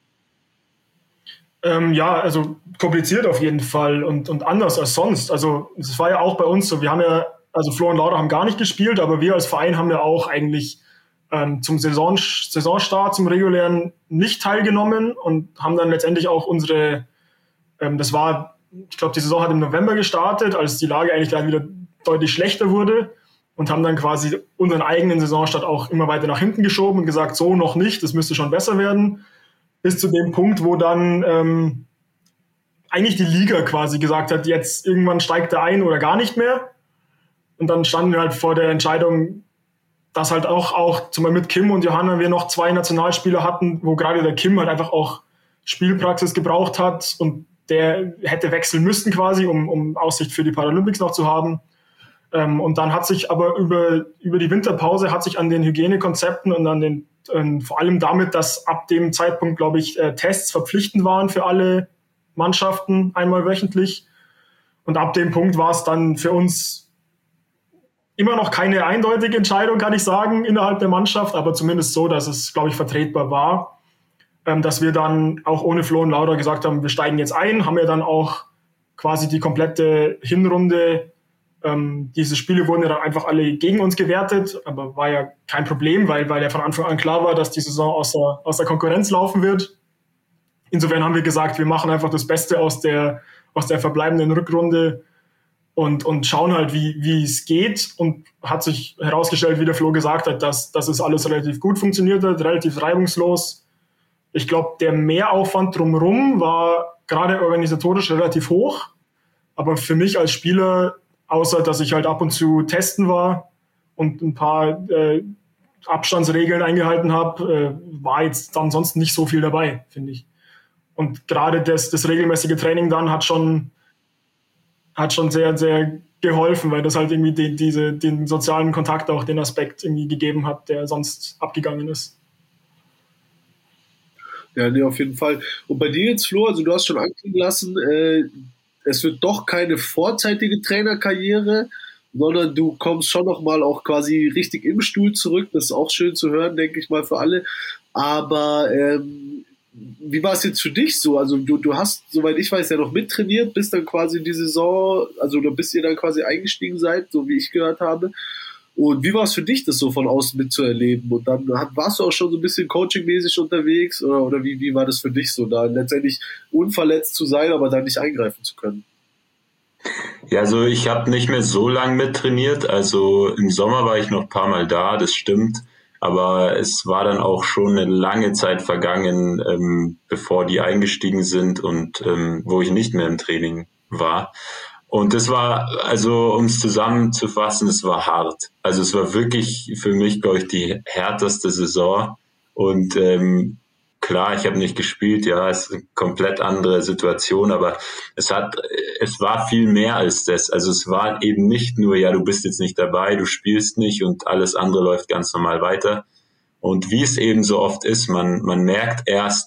Speaker 6: Ja, also kompliziert auf jeden Fall und anders als sonst. Also es war ja auch bei uns so, wir haben ja, also Flo und Laura haben gar nicht gespielt, aber wir als Verein haben ja auch eigentlich zum Saisonstart, zum regulären nicht teilgenommen und haben dann letztendlich auch unsere, das war, ich glaube, die Saison hat im November gestartet, als die Lage eigentlich gleich wieder deutlich schlechter wurde und haben dann quasi unseren eigenen Saisonstart auch immer weiter nach hinten geschoben und gesagt, so noch nicht, das müsste schon besser werden. Bis zu dem Punkt, wo dann eigentlich die Liga quasi gesagt hat, jetzt irgendwann steigt er ein oder gar nicht mehr. Und dann standen wir halt vor der Entscheidung, dass halt auch zum Beispiel mit Kim und Johanna wir noch 2 Nationalspieler hatten, wo gerade der Kim halt einfach auch Spielpraxis gebraucht hat und der hätte wechseln müssen quasi, um Aussicht für die Paralympics noch zu haben. Und dann hat sich aber über die Winterpause hat sich an den Hygienekonzepten und an den vor allem damit, dass ab dem Zeitpunkt, glaube ich, Tests verpflichtend waren für alle Mannschaften einmal wöchentlich. Und ab dem Punkt war es dann für uns immer noch keine eindeutige Entscheidung, kann ich sagen, innerhalb der Mannschaft, aber zumindest so, dass es, glaube ich, vertretbar war, dass wir dann auch ohne Flo und Laura gesagt haben, wir steigen jetzt ein, haben ja dann auch quasi die komplette Hinrunde. Diese Spiele wurden ja dann einfach alle gegen uns gewertet, aber war ja kein Problem, weil ja von Anfang an klar war, dass die Saison aus der Konkurrenz laufen wird. Insofern haben wir gesagt, wir machen einfach das Beste aus der verbleibenden Rückrunde und schauen halt, wie es geht. Und hat sich herausgestellt, wie der Flo gesagt hat, dass es alles relativ gut funktioniert hat, relativ reibungslos. Ich glaube, der Mehraufwand drumherum war gerade organisatorisch relativ hoch, aber für mich als Spieler, außer dass ich halt ab und zu testen war und ein paar Abstandsregeln eingehalten habe, war jetzt ansonsten nicht so viel dabei, finde ich. Und gerade das regelmäßige Training dann hat schon sehr, sehr geholfen, weil das halt irgendwie den sozialen Kontakt auch den Aspekt irgendwie gegeben hat, der sonst abgegangen ist.
Speaker 7: Ja, nee, auf jeden Fall. Und bei dir jetzt, Flo, also du hast schon anklingen lassen, es wird doch keine vorzeitige Trainerkarriere, sondern du kommst schon nochmal auch quasi richtig im Stuhl zurück. Das ist auch schön zu hören, denke ich mal, für alle. Aber wie war es jetzt für dich so? Also du hast, soweit ich weiß, ja noch mittrainiert, bis dann quasi die Saison, also bis ihr dann quasi eingestiegen seid, so wie ich gehört habe. Und wie war es für dich, das so von außen mitzuerleben? Und dann warst du auch schon so ein bisschen coachingmäßig unterwegs oder wie war das für dich so, da letztendlich unverletzt zu sein, aber dann nicht eingreifen zu können?
Speaker 5: Ja, also ich habe nicht mehr so lang mittrainiert. Also im Sommer war ich noch ein paar Mal da, das stimmt. Aber es war dann auch schon eine lange Zeit vergangen, bevor die eingestiegen sind und wo ich nicht mehr im Training war. Und das war, also um es zusammenzufassen, es war hart. Also es war wirklich für mich, glaube ich, die härteste Saison. Und klar, ich habe nicht gespielt, ja, es ist eine komplett andere Situation, aber es war viel mehr als das. Also es war eben nicht nur, ja, du bist jetzt nicht dabei, du spielst nicht und alles andere läuft ganz normal weiter. Und wie es eben so oft ist, man merkt erst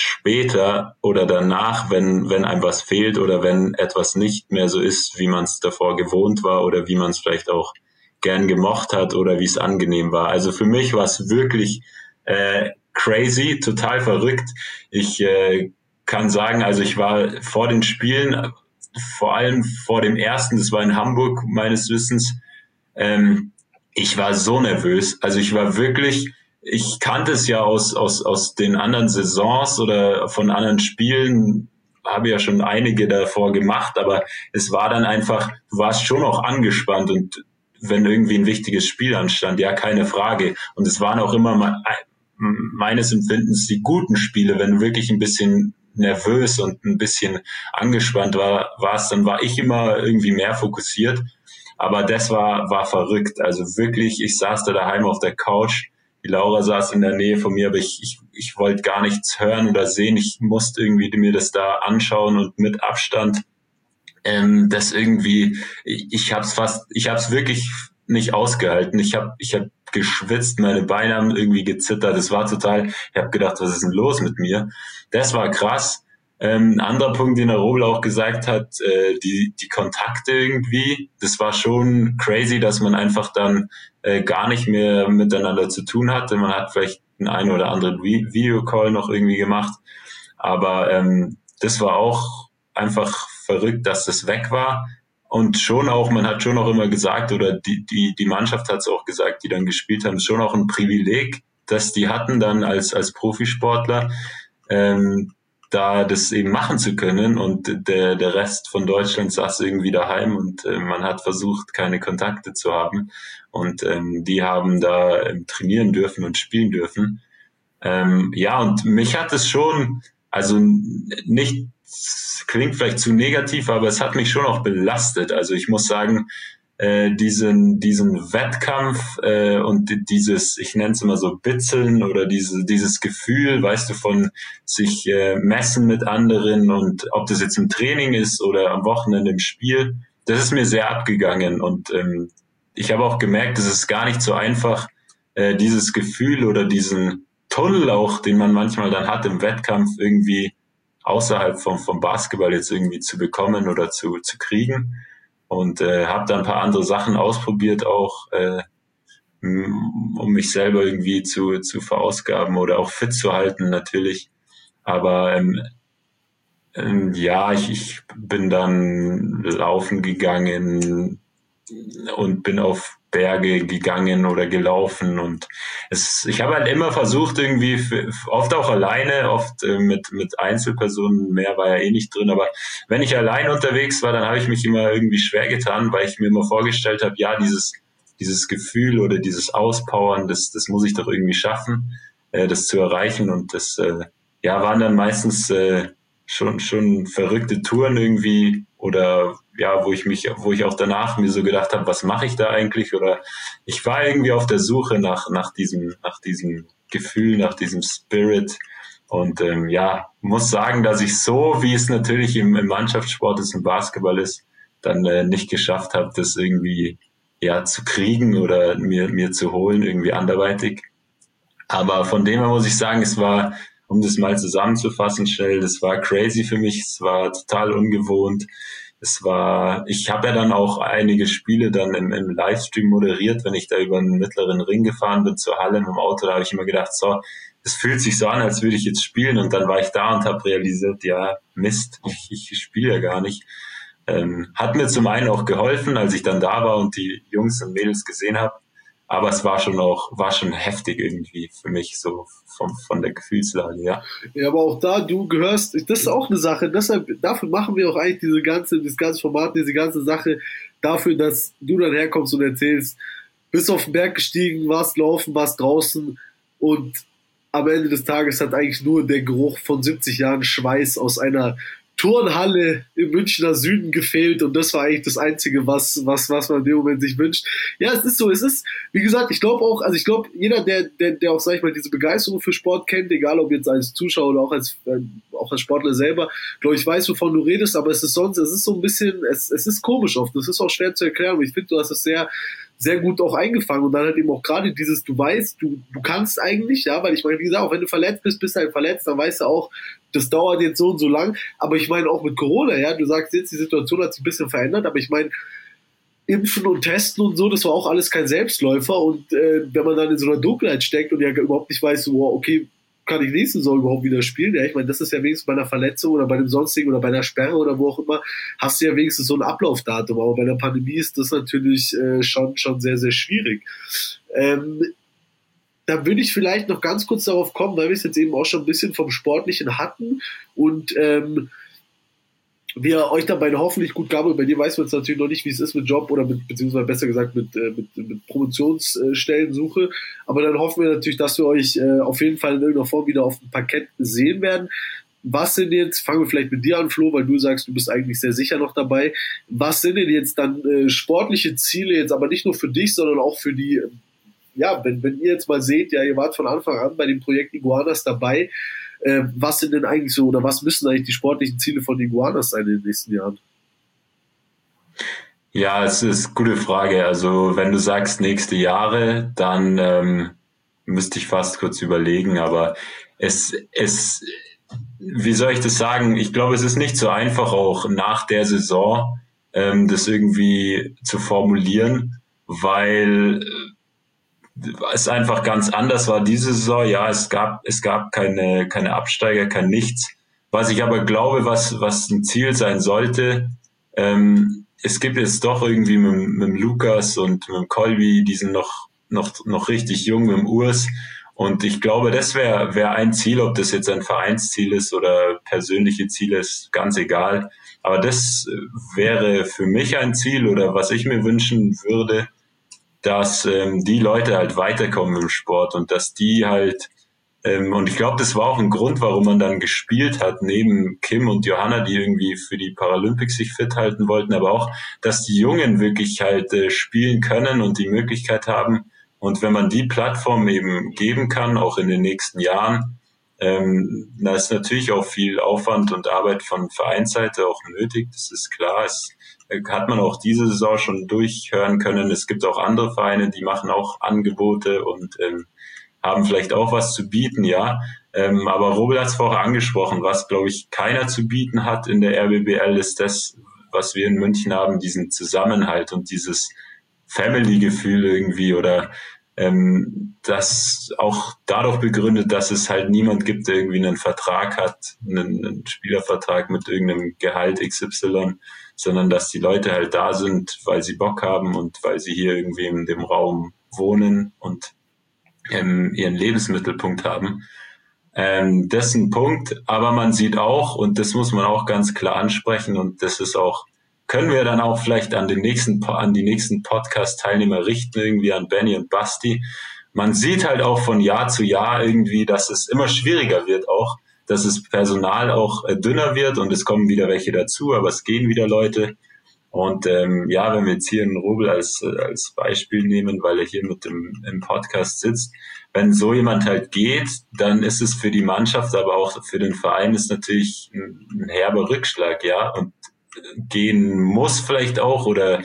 Speaker 5: später oder danach, wenn einem was fehlt oder wenn etwas nicht mehr so ist, wie man es davor gewohnt war oder wie man es vielleicht auch gern gemocht hat oder wie es angenehm war. Also für mich war es wirklich crazy, total verrückt. Ich kann sagen, also ich war vor den Spielen, vor allem vor dem ersten, das war in Hamburg meines Wissens, ich war so nervös. Also ich war wirklich, ich kannte es ja aus den anderen Saisons oder von anderen Spielen, habe ja schon einige davor gemacht, aber es war dann einfach, du warst schon auch angespannt und wenn irgendwie ein wichtiges Spiel anstand, ja, keine Frage. Und es waren auch immer meines Empfindens die guten Spiele, wenn du wirklich ein bisschen nervös und ein bisschen angespannt warst, dann war ich immer irgendwie mehr fokussiert. Aber das war verrückt. Also wirklich, ich saß da daheim auf der Couch, die Laura saß in der Nähe von mir, aber ich wollte gar nichts hören oder sehen. Ich musste irgendwie mir das da anschauen und mit Abstand das irgendwie, ich hab's wirklich nicht ausgehalten. Ich hab geschwitzt, meine Beine haben irgendwie gezittert. Es war total, ich habe gedacht, was ist denn los mit mir? Das war krass. Ein anderer Punkt, den der Robel auch gesagt hat, die Kontakte irgendwie, das war schon crazy, dass man einfach dann gar nicht mehr miteinander zu tun hatte. Man hat vielleicht einen oder anderen Videocall noch irgendwie gemacht, aber das war auch einfach verrückt, dass das weg war. Und schon auch, man hat schon auch immer gesagt, oder die Mannschaft hat es auch gesagt, die dann gespielt haben, ist schon auch ein Privileg, dass die hatten dann als Profisportler, da das eben machen zu können. Und der Rest von Deutschland saß irgendwie daheim und man hat versucht, keine Kontakte zu haben. Und die haben da trainieren dürfen und spielen dürfen. Ja, und mich hat es schon, also nicht, klingt vielleicht zu negativ, aber es hat mich schon auch belastet. Also ich muss sagen, diesen Wettkampf und dieses, ich nenne es immer so Bitzeln oder dieses Gefühl, weißt du, von sich messen mit anderen und ob das jetzt im Training ist oder am Wochenende im Spiel, das ist mir sehr abgegangen und ich habe auch gemerkt, es ist gar nicht so einfach, dieses Gefühl oder diesen Tunnel auch, den man manchmal dann hat im Wettkampf, irgendwie außerhalb vom Basketball jetzt irgendwie zu bekommen oder zu kriegen. Und habe da ein paar andere Sachen ausprobiert, auch um mich selber irgendwie zu verausgaben oder auch fit zu halten natürlich. Aber ja, ich bin dann laufen gegangen und bin auf Berge gegangen oder gelaufen und ich habe halt immer versucht irgendwie, oft auch alleine, oft mit Einzelpersonen, mehr war ja eh nicht drin, aber wenn ich allein unterwegs war, dann habe ich mich immer irgendwie schwer getan, weil ich mir immer vorgestellt habe, ja, dieses Gefühl oder dieses Auspowern, das muss ich doch irgendwie schaffen, das zu erreichen und das ja waren dann meistens schon verrückte Touren irgendwie oder ja, wo ich auch danach mir so gedacht habe, was mache ich da eigentlich? Oder ich war irgendwie auf der Suche nach diesem Gefühl, nach diesem Spirit. Und ja, muss sagen, dass ich so, wie es natürlich im Mannschaftssport ist, im Basketball ist, dann nicht geschafft habe, das irgendwie ja zu kriegen oder mir zu holen, irgendwie anderweitig. Aber von dem her muss ich sagen, es war, um das mal zusammenzufassen schnell, das war crazy für mich, es war total ungewohnt. Ich habe ja dann auch einige Spiele dann im Livestream moderiert, wenn ich da über den mittleren Ring gefahren bin zur Halle mit dem Auto, da habe ich immer gedacht, so, es fühlt sich so an, als würde ich jetzt spielen und dann war ich da und habe realisiert, ja, Mist, ich spiele ja gar nicht. Hat mir zum einen auch geholfen, als ich dann da war und die Jungs und Mädels gesehen habe, aber es war schon heftig irgendwie für mich, so von der Gefühlslage, ja.
Speaker 7: Ja, aber auch da, du gehörst, das ist auch eine Sache, dafür machen wir auch eigentlich das ganze Format, diese ganze Sache, dafür, dass du dann herkommst und erzählst, bist auf den Berg gestiegen, warst laufen, warst draußen und am Ende des Tages hat eigentlich nur der Geruch von 70 Jahren Schweiß aus einer Turnhalle im Münchner Süden gefehlt und das war eigentlich das Einzige, was man in dem Moment sich wünscht. Ja, es ist so, wie gesagt, ich glaube, jeder, der auch, sag ich mal, diese Begeisterung für Sport kennt, egal ob jetzt als Zuschauer oder auch als Sportler selber, glaube ich, weiß, wovon du redest, aber es ist so ein bisschen, es ist komisch oft, das ist auch schwer zu erklären, aber ich finde, du hast es sehr, sehr gut auch eingefangen und dann halt eben auch gerade dieses, du weißt, du kannst eigentlich, ja, weil ich meine, wie gesagt, auch wenn du verletzt bist du halt verletzt, dann weißt du auch, das dauert jetzt so und so lang, aber ich meine auch mit Corona, ja, du sagst jetzt, die Situation hat sich ein bisschen verändert, aber ich meine, Impfen und Testen und so, das war auch alles kein Selbstläufer und wenn man dann in so einer Dunkelheit steckt und ja überhaupt nicht weiß, so, okay, kann ich nächste Saison überhaupt wieder spielen? Ja, ich meine, das ist ja wenigstens bei einer Verletzung oder bei dem sonstigen oder bei einer Sperre oder wo auch immer, hast du ja wenigstens so ein Ablaufdatum, aber bei der Pandemie ist das natürlich schon sehr, sehr schwierig. Da würde ich vielleicht noch ganz kurz darauf kommen, weil wir es jetzt eben auch schon ein bisschen vom Sportlichen hatten und wir euch dabei hoffentlich gut gaben. Bei dir weiß man jetzt natürlich noch nicht, wie es ist mit Job oder beziehungsweise besser gesagt mit Promotionsstellensuche. Aber dann hoffen wir natürlich, dass wir euch auf jeden Fall in irgendeiner Form wieder auf dem Parkett sehen werden. Was sind jetzt, fangen wir vielleicht mit dir an, Flo, weil du sagst, du bist eigentlich sehr sicher noch dabei. Was sind denn jetzt dann sportliche Ziele jetzt aber nicht nur für dich, sondern auch für die, ja, wenn ihr jetzt mal seht, ja, ihr wart von Anfang an bei dem Projekt Iguanas dabei, was sind denn eigentlich so, oder was müssen eigentlich die sportlichen Ziele von Iguanas sein in den nächsten Jahren?
Speaker 5: Ja, es ist eine gute Frage. Also wenn du sagst nächste Jahre, dann müsste ich fast kurz überlegen, aber wie soll ich das sagen? Ich glaube, es ist nicht so einfach auch nach der Saison das irgendwie zu formulieren, weil es einfach ganz anders war diese Saison. Ja, es gab keine Absteiger, kein Nichts. Was ich aber glaube, was ein Ziel sein sollte, es gibt jetzt doch irgendwie mit dem Lukas und mit dem Kolby, die sind noch richtig jung, mit dem Urs. Und ich glaube, das wäre ein Ziel, ob das jetzt ein Vereinsziel ist oder persönliche Ziele, ist ganz egal. Aber das wäre für mich ein Ziel oder was ich mir wünschen würde, dass die Leute halt weiterkommen im Sport und dass die halt, und ich glaube, das war auch ein Grund, warum man dann gespielt hat, neben Kim und Johanna, die irgendwie für die Paralympics sich fit halten wollten, aber auch, dass die Jungen wirklich halt spielen können und die Möglichkeit haben. Und wenn man die Plattform eben geben kann, auch in den nächsten Jahren, da ist natürlich auch viel Aufwand und Arbeit von Vereinsseite auch nötig, das ist klar. Hat man auch diese Saison schon durchhören können. Es gibt auch andere Vereine, die machen auch Angebote und haben vielleicht auch was zu bieten, ja. Aber Robel hat es vorher angesprochen, was, glaube ich, keiner zu bieten hat in der RBBL, ist das, was wir in München haben, diesen Zusammenhalt und dieses Family-Gefühl irgendwie oder das auch dadurch begründet, dass es halt niemand gibt, der irgendwie einen Vertrag hat, einen Spielervertrag mit irgendeinem Gehalt XY, sondern dass die Leute halt da sind, weil sie Bock haben und weil sie hier irgendwie in dem Raum wohnen und ihren Lebensmittelpunkt haben. Das ist ein Punkt, aber man sieht auch, und das muss man auch ganz klar ansprechen, und das ist auch, können wir dann auch vielleicht an die nächsten Podcast-Teilnehmer richten, irgendwie an Benny und Basti. Man sieht halt auch von Jahr zu Jahr irgendwie, dass es immer schwieriger wird auch, dass das Personal auch dünner wird und es kommen wieder welche dazu, aber es gehen wieder Leute. Und wenn wir jetzt hier einen Robel als Beispiel nehmen, weil er hier mit im Podcast sitzt, wenn so jemand halt geht, dann ist es für die Mannschaft, aber auch für den Verein ist natürlich ein herber Rückschlag, ja, und gehen muss vielleicht auch oder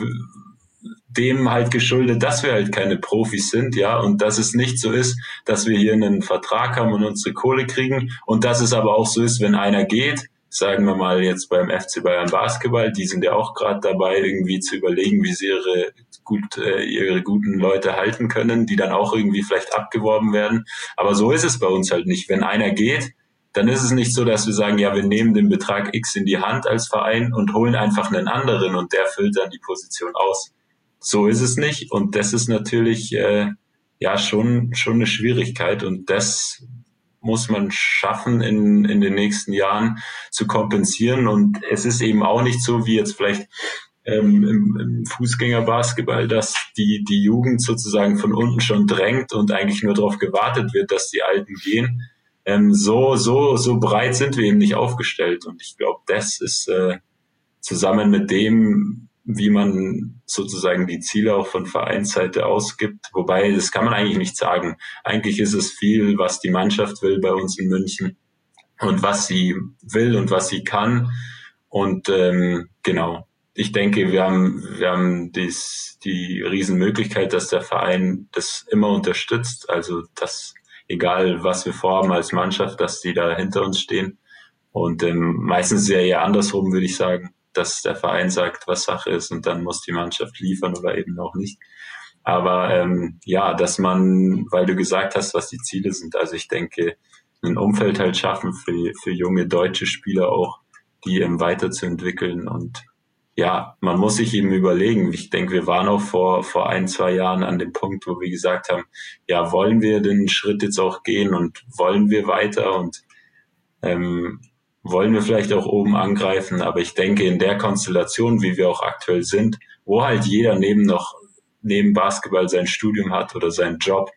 Speaker 5: dem halt geschuldet, dass wir halt keine Profis sind, ja, und dass es nicht so ist, dass wir hier einen Vertrag haben und unsere Kohle kriegen und dass es aber auch so ist, wenn einer geht, sagen wir mal jetzt beim FC Bayern Basketball, die sind ja auch gerade dabei, irgendwie zu überlegen, wie sie ihre guten Leute halten können, die dann auch irgendwie vielleicht abgeworben werden, aber so ist es bei uns halt nicht. Wenn einer geht, dann ist es nicht so, dass wir sagen, ja, wir nehmen den Betrag X in die Hand als Verein und holen einfach einen anderen und der füllt dann die Position aus. So ist es nicht und das ist natürlich schon eine Schwierigkeit und das muss man schaffen in den nächsten Jahren zu kompensieren und es ist eben auch nicht so wie jetzt vielleicht im Fußgängerbasketball, dass die Jugend sozusagen von unten schon drängt und eigentlich nur darauf gewartet wird, dass die Alten gehen. So breit sind wir eben nicht aufgestellt und ich glaube, das ist zusammen mit dem, wie man sozusagen die Ziele auch von Vereinsseite ausgibt, wobei, das kann man eigentlich nicht sagen. Eigentlich ist es viel, was die Mannschaft will bei uns in München und was sie will und was sie kann und genau, ich denke, wir haben die Riesenmöglichkeit, dass der Verein das immer unterstützt. Also, dass egal was wir vorhaben als Mannschaft, dass die da hinter uns stehen. Und meistens ist ja eher andersrum, würde ich sagen, dass der Verein sagt, was Sache ist, und dann muss die Mannschaft liefern oder eben auch nicht. Aber dass man, weil du gesagt hast, was die Ziele sind, also ich denke, ein Umfeld halt schaffen für junge deutsche Spieler auch, die weiterzuentwickeln. Und ja, man muss sich eben überlegen, ich denke, wir waren auch vor 1-2 Jahren an dem Punkt, wo wir gesagt haben, ja, wollen wir den Schritt jetzt auch gehen und wollen wir weiter und wollen wir vielleicht auch oben angreifen. Aber ich denke, in der Konstellation, wie wir auch aktuell sind, wo halt jeder neben Basketball sein Studium hat oder seinen Job,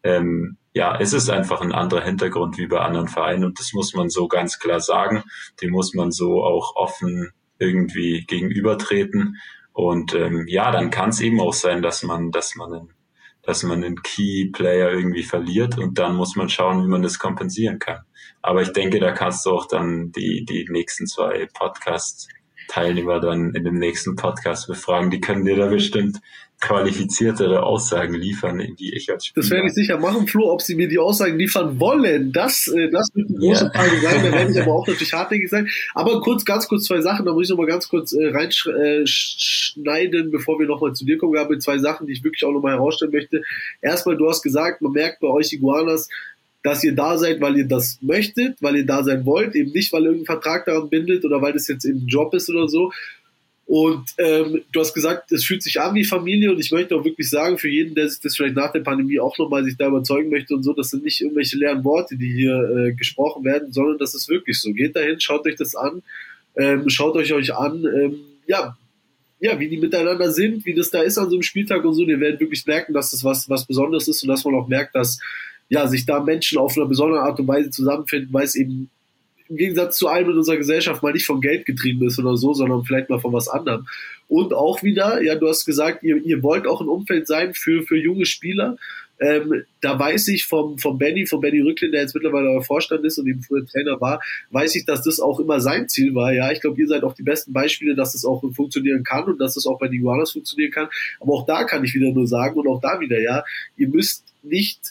Speaker 5: es ist einfach ein anderer Hintergrund wie bei anderen Vereinen, und das muss man so ganz klar sagen. Dem muss man so auch offen irgendwie gegenübertreten. Und dann kann es eben auch sein, dass man einen Key-Player irgendwie verliert, und dann muss man schauen, wie man das kompensieren kann. Aber ich denke, da kannst du auch dann die nächsten 2 Podcast-Teilnehmer dann in dem nächsten Podcast befragen. Die können dir da bestimmt qualifiziertere Aussagen liefern, wie ich als Spieler.
Speaker 7: Das werde ich sicher machen, Flo. Ob sie mir die Aussagen liefern wollen, das wird eine große Frage sein. Da werde ich aber auch natürlich hartnäckig sein. Aber ganz kurz 2 Sachen, da muss ich noch mal ganz kurz reinschneiden, bevor wir nochmal zu dir kommen. Ich habe 2 Sachen, die ich wirklich auch nochmal herausstellen möchte. Erstmal, du hast gesagt, man merkt bei euch Iguanas, dass ihr da seid, weil ihr das möchtet, weil ihr da sein wollt, eben nicht, weil irgendein Vertrag daran bindet oder weil das jetzt eben ein Job ist oder so. Und du hast gesagt, es fühlt sich an wie Familie, und ich möchte auch wirklich sagen, für jeden, der sich das vielleicht nach der Pandemie auch nochmal sich da überzeugen möchte und so, das sind nicht irgendwelche leeren Worte, die hier gesprochen werden, sondern das ist wirklich so. Geht dahin, schaut euch das an, schaut euch an, wie die miteinander sind, wie das da ist an so einem Spieltag und so. Und ihr werdet wirklich merken, dass das was Besonderes ist, und dass man auch merkt, dass sich da Menschen auf einer besondere Art und Weise zusammenfinden, weil es eben im Gegensatz zu allem in unserer Gesellschaft mal nicht vom Geld getrieben ist oder so, sondern vielleicht mal von was anderem. Und auch wieder, du hast gesagt, ihr wollt auch ein Umfeld sein für junge Spieler. Da weiß ich vom Benny Rücklin, der jetzt mittlerweile euer Vorstand ist und eben früher Trainer war, weiß ich, dass das auch immer sein Ziel war. Ja, ich glaube, ihr seid auch die besten Beispiele, dass das auch funktionieren kann und dass das auch bei den Iguanas funktionieren kann. Aber auch da kann ich wieder nur sagen, und auch da wieder, ihr müsst nicht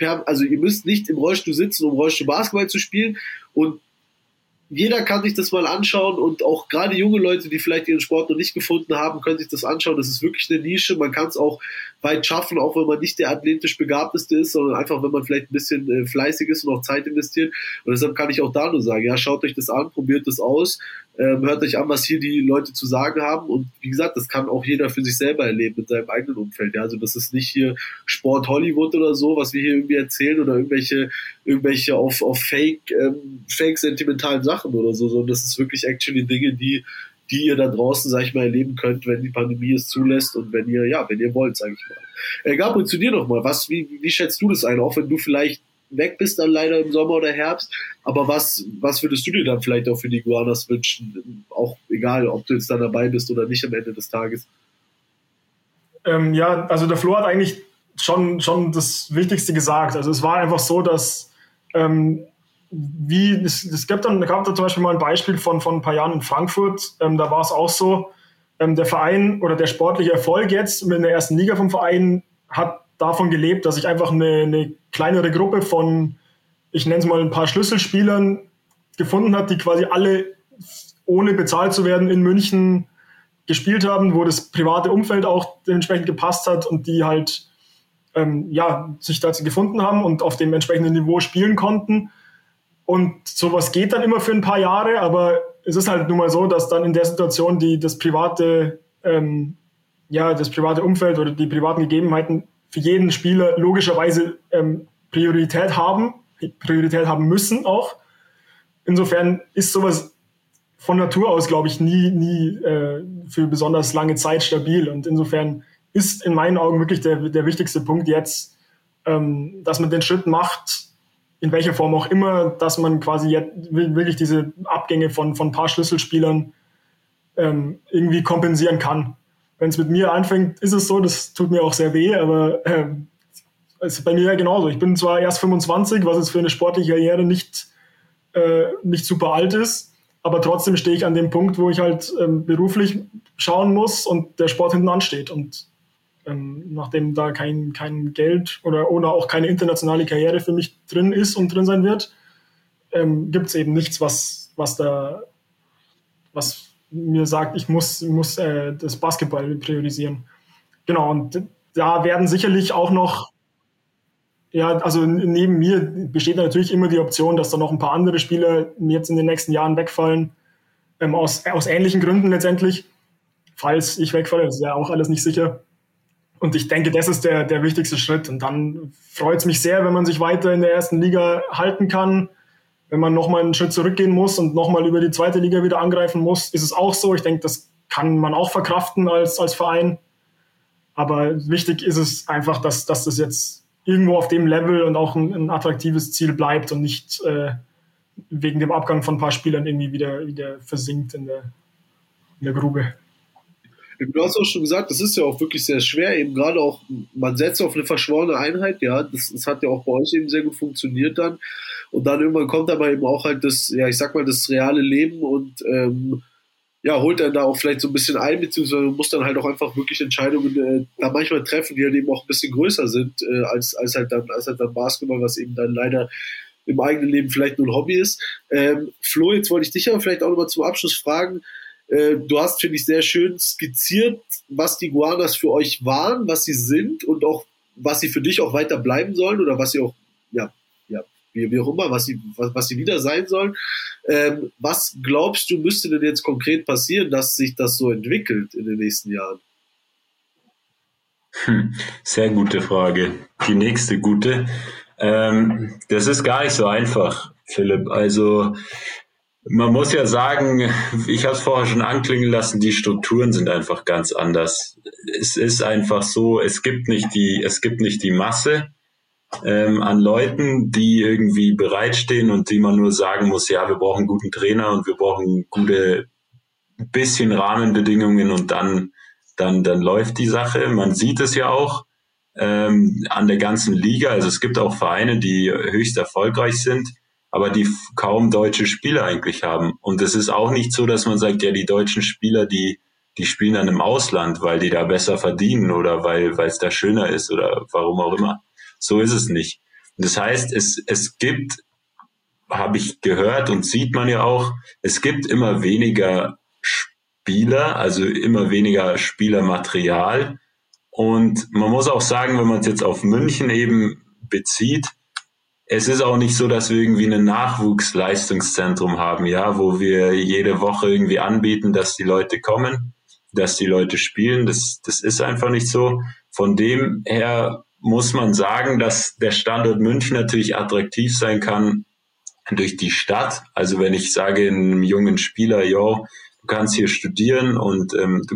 Speaker 7: im Rollstuhl sitzen, um Rollstuhl Basketball zu spielen, und jeder kann sich das mal anschauen, und auch gerade junge Leute, die vielleicht ihren Sport noch nicht gefunden haben, können sich das anschauen. Das ist wirklich eine Nische. Man kann es auch weit schaffen, auch wenn man nicht der athletisch Begabteste ist, sondern einfach, wenn man vielleicht ein bisschen fleißig ist und auch Zeit investiert. Und deshalb kann ich auch da nur sagen, schaut euch das an, probiert das aus, hört euch an, was hier die Leute zu sagen haben. Und wie gesagt, das kann auch jeder für sich selber erleben mit seinem eigenen Umfeld. Ja, also das ist nicht hier Sport Hollywood oder so, was wir hier irgendwie erzählen, oder irgendwelche auf Fake sentimentalen Sachen oder so, sondern das ist wirklich actually Dinge, die ihr da draußen, sag ich mal, erleben könnt, wenn die Pandemie es zulässt und wenn ihr wollt, sag ich mal. Gabriel, zu dir nochmal, wie schätzt du das ein, auch wenn du vielleicht weg bist dann leider im Sommer oder Herbst, aber was würdest du dir dann vielleicht auch für die Iguanas wünschen, auch egal, ob du jetzt da dabei bist oder nicht am Ende des Tages?
Speaker 6: Also der Flo hat eigentlich schon das Wichtigste gesagt. Also es war einfach so, dass es gab da zum Beispiel mal ein Beispiel von ein paar Jahren in Frankfurt, da war es auch so, der Verein oder der sportliche Erfolg jetzt in der ersten Liga vom Verein hat davon gelebt, dass sich einfach eine kleinere Gruppe von, ich nenne es mal ein paar Schlüsselspielern gefunden hat, die quasi alle ohne bezahlt zu werden in München gespielt haben, wo das private Umfeld auch dementsprechend gepasst hat und die halt sich dazu gefunden haben und auf dem entsprechenden Niveau spielen konnten. Und sowas geht dann immer für ein paar Jahre, aber es ist halt nun mal so, dass dann in der Situation das private Umfeld oder die privaten Gegebenheiten für jeden Spieler logischerweise Priorität haben müssen auch. Insofern ist sowas von Natur aus, glaube ich, nie für besonders lange Zeit stabil. Und insofern ist in meinen Augen wirklich der wichtigste Punkt jetzt, dass man den Schritt macht, in welcher Form auch immer, dass man quasi jetzt wirklich diese Abgänge von ein paar Schlüsselspielern irgendwie kompensieren kann. Wenn es mit mir anfängt, ist es so, das tut mir auch sehr weh, aber es ist bei mir ja genauso. Ich bin zwar erst 25, was jetzt für eine sportliche Karriere nicht super alt ist, aber trotzdem stehe ich an dem Punkt, wo ich halt beruflich schauen muss und der Sport hinten ansteht. Und nachdem da kein Geld oder auch keine internationale Karriere für mich drin ist und drin sein wird, gibt es eben nichts, was mir sagt, ich muss das Basketball priorisieren. Genau, und da werden sicherlich auch noch, ja, also neben mir besteht natürlich immer die Option, dass da noch ein paar andere Spieler jetzt in den nächsten Jahren wegfallen, aus ähnlichen Gründen letztendlich, falls ich wegfalle, das ist ja auch alles nicht sicher. Und ich denke, das ist der wichtigste Schritt. Und dann freut es mich sehr, wenn man sich weiter in der ersten Liga halten kann. Wenn man nochmal einen Schritt zurückgehen muss und nochmal über die zweite Liga wieder angreifen muss, ist es auch so. Ich denke, das kann man auch verkraften als Verein. Aber wichtig ist es einfach, dass das jetzt irgendwo auf dem Level und auch ein attraktives Ziel bleibt und nicht wegen dem Abgang von ein paar Spielern irgendwie wieder versinkt in der Grube.
Speaker 7: Du hast auch schon gesagt, das ist ja auch wirklich sehr schwer, eben gerade auch, man setzt auf eine verschworene Einheit, ja, das hat ja auch bei euch eben sehr gut funktioniert dann, und dann irgendwann kommt aber eben auch halt das, ja, ich sag mal, das reale Leben und holt dann da auch vielleicht so ein bisschen ein, beziehungsweise muss dann halt auch einfach wirklich Entscheidungen da manchmal treffen, die halt eben auch ein bisschen größer sind, als halt dann Basketball, was eben dann leider im eigenen Leben vielleicht nur ein Hobby ist. Flo, jetzt wollte ich dich aber vielleicht auch nochmal zum Abschluss fragen. Du hast, finde ich, sehr schön skizziert, was die Iguanas für euch waren, was sie sind und auch, was sie für dich auch weiter bleiben sollen oder was sie auch, wie auch immer, was sie wieder sein sollen. Was glaubst du, müsste denn jetzt konkret passieren, dass sich das so entwickelt in den nächsten Jahren?
Speaker 5: Sehr gute Frage. Die nächste gute. Das ist gar nicht so einfach, Philipp. Also man muss ja sagen, ich habe es vorher schon anklingen lassen, die Strukturen sind einfach ganz anders. Es ist einfach so, es gibt nicht die Masse an Leuten, die irgendwie bereitstehen und die man nur sagen muss, ja, wir brauchen einen guten Trainer und wir brauchen gute bisschen Rahmenbedingungen und dann läuft die Sache. Man sieht es ja auch an der ganzen Liga. Also es gibt auch Vereine, die höchst erfolgreich sind, aber die kaum deutsche Spieler eigentlich haben. Und es ist auch nicht so, dass man sagt, ja, die deutschen Spieler, die spielen dann im Ausland, weil die da besser verdienen oder weil es da schöner ist oder warum auch immer. So ist es nicht. Das heißt, es gibt, habe ich gehört und sieht man ja auch, es gibt immer weniger Spieler, also immer weniger Spielermaterial. Und man muss auch sagen, wenn man es jetzt auf München eben bezieht, es ist auch nicht so, dass wir irgendwie ein Nachwuchsleistungszentrum haben, ja, wo wir jede Woche irgendwie anbieten, dass die Leute kommen, dass die Leute spielen. Das ist einfach nicht so. Von dem her muss man sagen, dass der Standort München natürlich attraktiv sein kann durch die Stadt. Also wenn ich sage einem jungen Spieler, yo, du kannst hier studieren und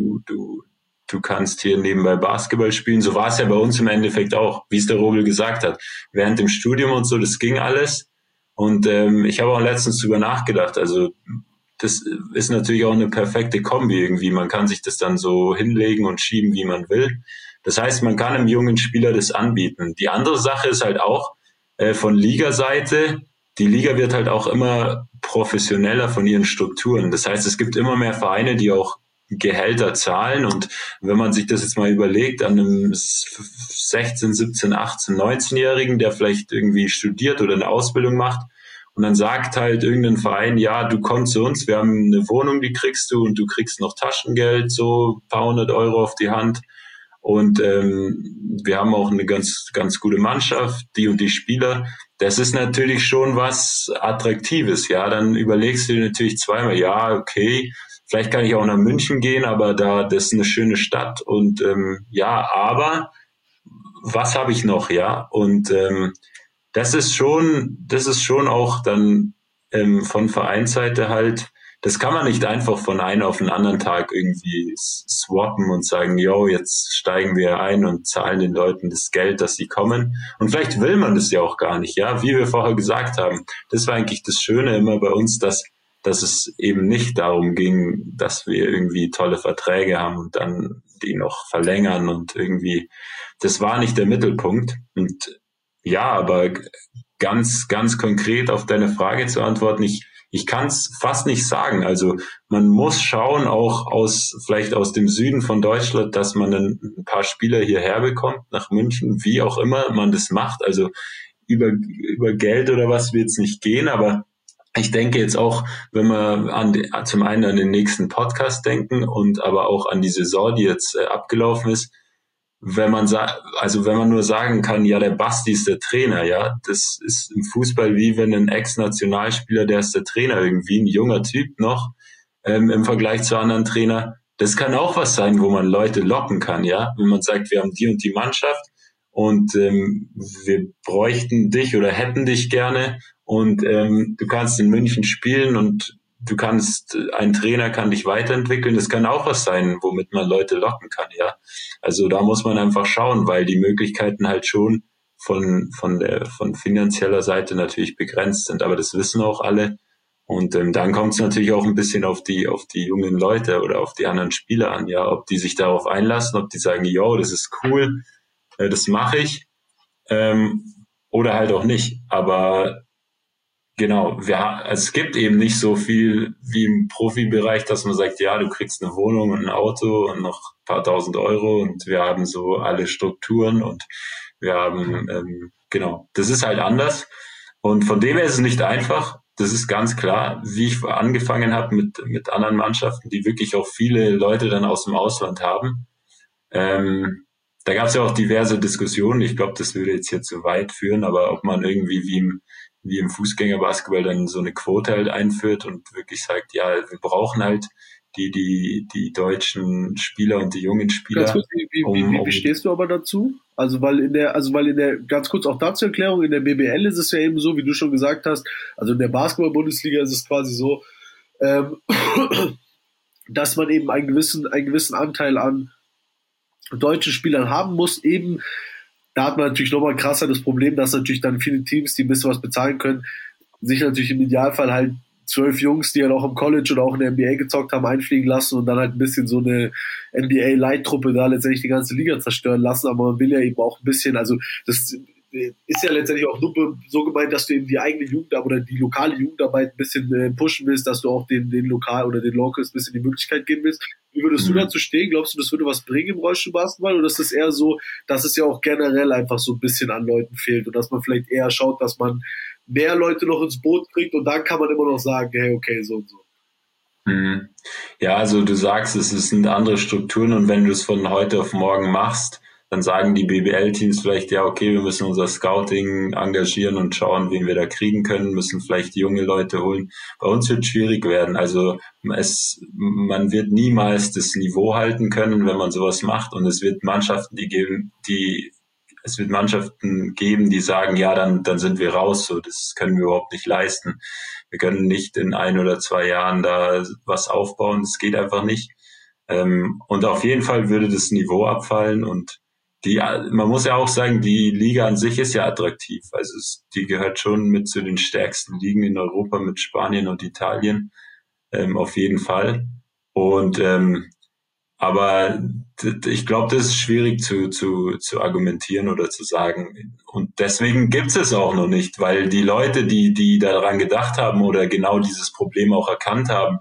Speaker 5: du kannst hier nebenbei Basketball spielen. So war es ja bei uns im Endeffekt auch, wie es der Robel gesagt hat. Während dem Studium und so, das ging alles. Und ich habe auch letztens drüber nachgedacht. Also das ist natürlich auch eine perfekte Kombi irgendwie. Man kann sich das dann so hinlegen und schieben, wie man will. Das heißt, man kann einem jungen Spieler das anbieten. Die andere Sache ist halt auch von Ligaseite, die Liga wird halt auch immer professioneller von ihren Strukturen. Das heißt, es gibt immer mehr Vereine, die auch Gehälter zahlen. Und wenn man sich das jetzt mal überlegt, an einem 16, 17, 18, 19-Jährigen, der vielleicht irgendwie studiert oder eine Ausbildung macht, und dann sagt halt irgendein Verein, ja, du kommst zu uns, wir haben eine Wohnung, die kriegst du und du kriegst noch Taschengeld, so ein paar 100 Euro auf die Hand. Und wir haben auch eine ganz, ganz gute Mannschaft, die und die Spieler. Das ist natürlich schon was Attraktives, ja. Dann überlegst du dir natürlich zweimal, ja, okay, vielleicht kann ich auch nach München gehen, aber das ist eine schöne Stadt. Und aber was habe ich noch, ja? Und das ist schon auch dann von Vereinsseite halt, das kann man nicht einfach von einem auf den anderen Tag irgendwie swappen und sagen, yo, jetzt steigen wir ein und zahlen den Leuten das Geld, dass sie kommen. Und vielleicht will man das ja auch gar nicht, ja, wie wir vorher gesagt haben. Das war eigentlich das Schöne immer bei uns, dass es eben nicht darum ging, dass wir irgendwie tolle Verträge haben und dann die noch verlängern und irgendwie, das war nicht der Mittelpunkt. Und ja, aber ganz, ganz konkret auf deine Frage zu antworten, Ich kann es fast nicht sagen. Also man muss schauen, auch vielleicht aus dem Süden von Deutschland, dass man dann ein paar Spieler hierher bekommt, nach München, wie auch immer man das macht. Also über Geld oder was wird es nicht gehen, aber ich denke jetzt auch, wenn wir zum einen an den nächsten Podcast denken und aber auch an die Saison, die jetzt abgelaufen ist, wenn man nur sagen kann, ja, der Basti ist der Trainer, ja, das ist im Fußball wie wenn ein Ex-Nationalspieler, der ist der Trainer irgendwie, ein junger Typ noch, im Vergleich zu anderen Trainern. Das kann auch was sein, wo man Leute locken kann, ja, wenn man sagt, wir haben die und die Mannschaft und wir bräuchten dich oder hätten dich gerne und du kannst in München spielen und ein Trainer kann dich weiterentwickeln. Das kann auch was sein, womit man Leute locken kann, ja. Also da muss man einfach schauen, weil die Möglichkeiten halt schon von finanzieller Seite natürlich begrenzt sind. Aber das wissen auch alle. Und dann kommt es natürlich auch ein bisschen auf die jungen Leute oder auf die anderen Spieler an, ja, ob die sich darauf einlassen, ob die sagen, yo, das ist cool, das mache ich, oder halt auch nicht. Aber genau, es gibt eben nicht so viel wie im Profibereich, dass man sagt, ja, du kriegst eine Wohnung und ein Auto und noch ein paar tausend Euro und wir haben so alle Strukturen und wir haben, genau, das ist halt anders. Und von dem her ist es nicht einfach, das ist ganz klar, wie ich angefangen habe mit anderen Mannschaften, die wirklich auch viele Leute dann aus dem Ausland haben. Da gab es ja auch diverse Diskussionen, ich glaube, das würde jetzt hier zu weit führen, aber ob man irgendwie wie im Fußgängerbasketball dann so eine Quote halt einführt und wirklich sagt, ja, wir brauchen halt die deutschen Spieler und die jungen Spieler.
Speaker 7: Ganz kurz, wie stehst du aber dazu? Weil in der, ganz kurz auch dazu Erklärung, in der BBL ist es ja eben so, wie du schon gesagt hast, also in der Basketball-Bundesliga ist es quasi so, dass man eben einen gewissen Anteil an deutschen Spielern haben muss, eben. Da hat man natürlich nochmal krasser das Problem, dass natürlich dann viele Teams, die ein bisschen was bezahlen können, sich natürlich im Idealfall halt 12 Jungs, die halt auch im College oder auch in der NBA gezockt haben, einfliegen lassen und dann halt ein bisschen so eine NBA-Leittruppe da letztendlich die ganze Liga zerstören lassen. Aber man will ja eben auch ein bisschen, also das ist ja letztendlich auch nur so gemeint, dass du eben die eigene Jugendarbeit oder die lokale Jugendarbeit ein bisschen pushen willst, dass du auch den Lokal oder den Locals ein bisschen die Möglichkeit geben willst. Wie würdest du dazu stehen? Glaubst du, das würde was bringen im Rollstuhlbasketball? Oder ist es eher so, dass es ja auch generell einfach so ein bisschen an Leuten fehlt und dass man vielleicht eher schaut, dass man mehr Leute noch ins Boot kriegt und dann kann man immer noch sagen, hey, okay, so und so.
Speaker 5: Ja, also du sagst, es sind andere Strukturen und wenn du es von heute auf morgen machst, dann sagen die BBL-Teams vielleicht, ja, okay, wir müssen unser Scouting engagieren und schauen, wen wir da kriegen können, müssen vielleicht junge Leute holen. Bei uns wird es schwierig werden. Also man wird niemals das Niveau halten können, wenn man sowas macht. Und es wird Mannschaften geben, die sagen, ja, dann sind wir raus, so, das können wir überhaupt nicht leisten. Wir können nicht in 1 oder 2 Jahren da was aufbauen, das geht einfach nicht. Und auf jeden Fall würde das Niveau abfallen und man muss ja auch sagen, die Liga an sich ist ja attraktiv. Also die gehört schon mit zu den stärksten Ligen in Europa mit Spanien und Italien, auf jeden Fall. Und aber ich glaube, das ist schwierig zu argumentieren oder zu sagen. Und deswegen gibt es auch noch nicht, weil die Leute, die daran gedacht haben oder genau dieses Problem auch erkannt haben,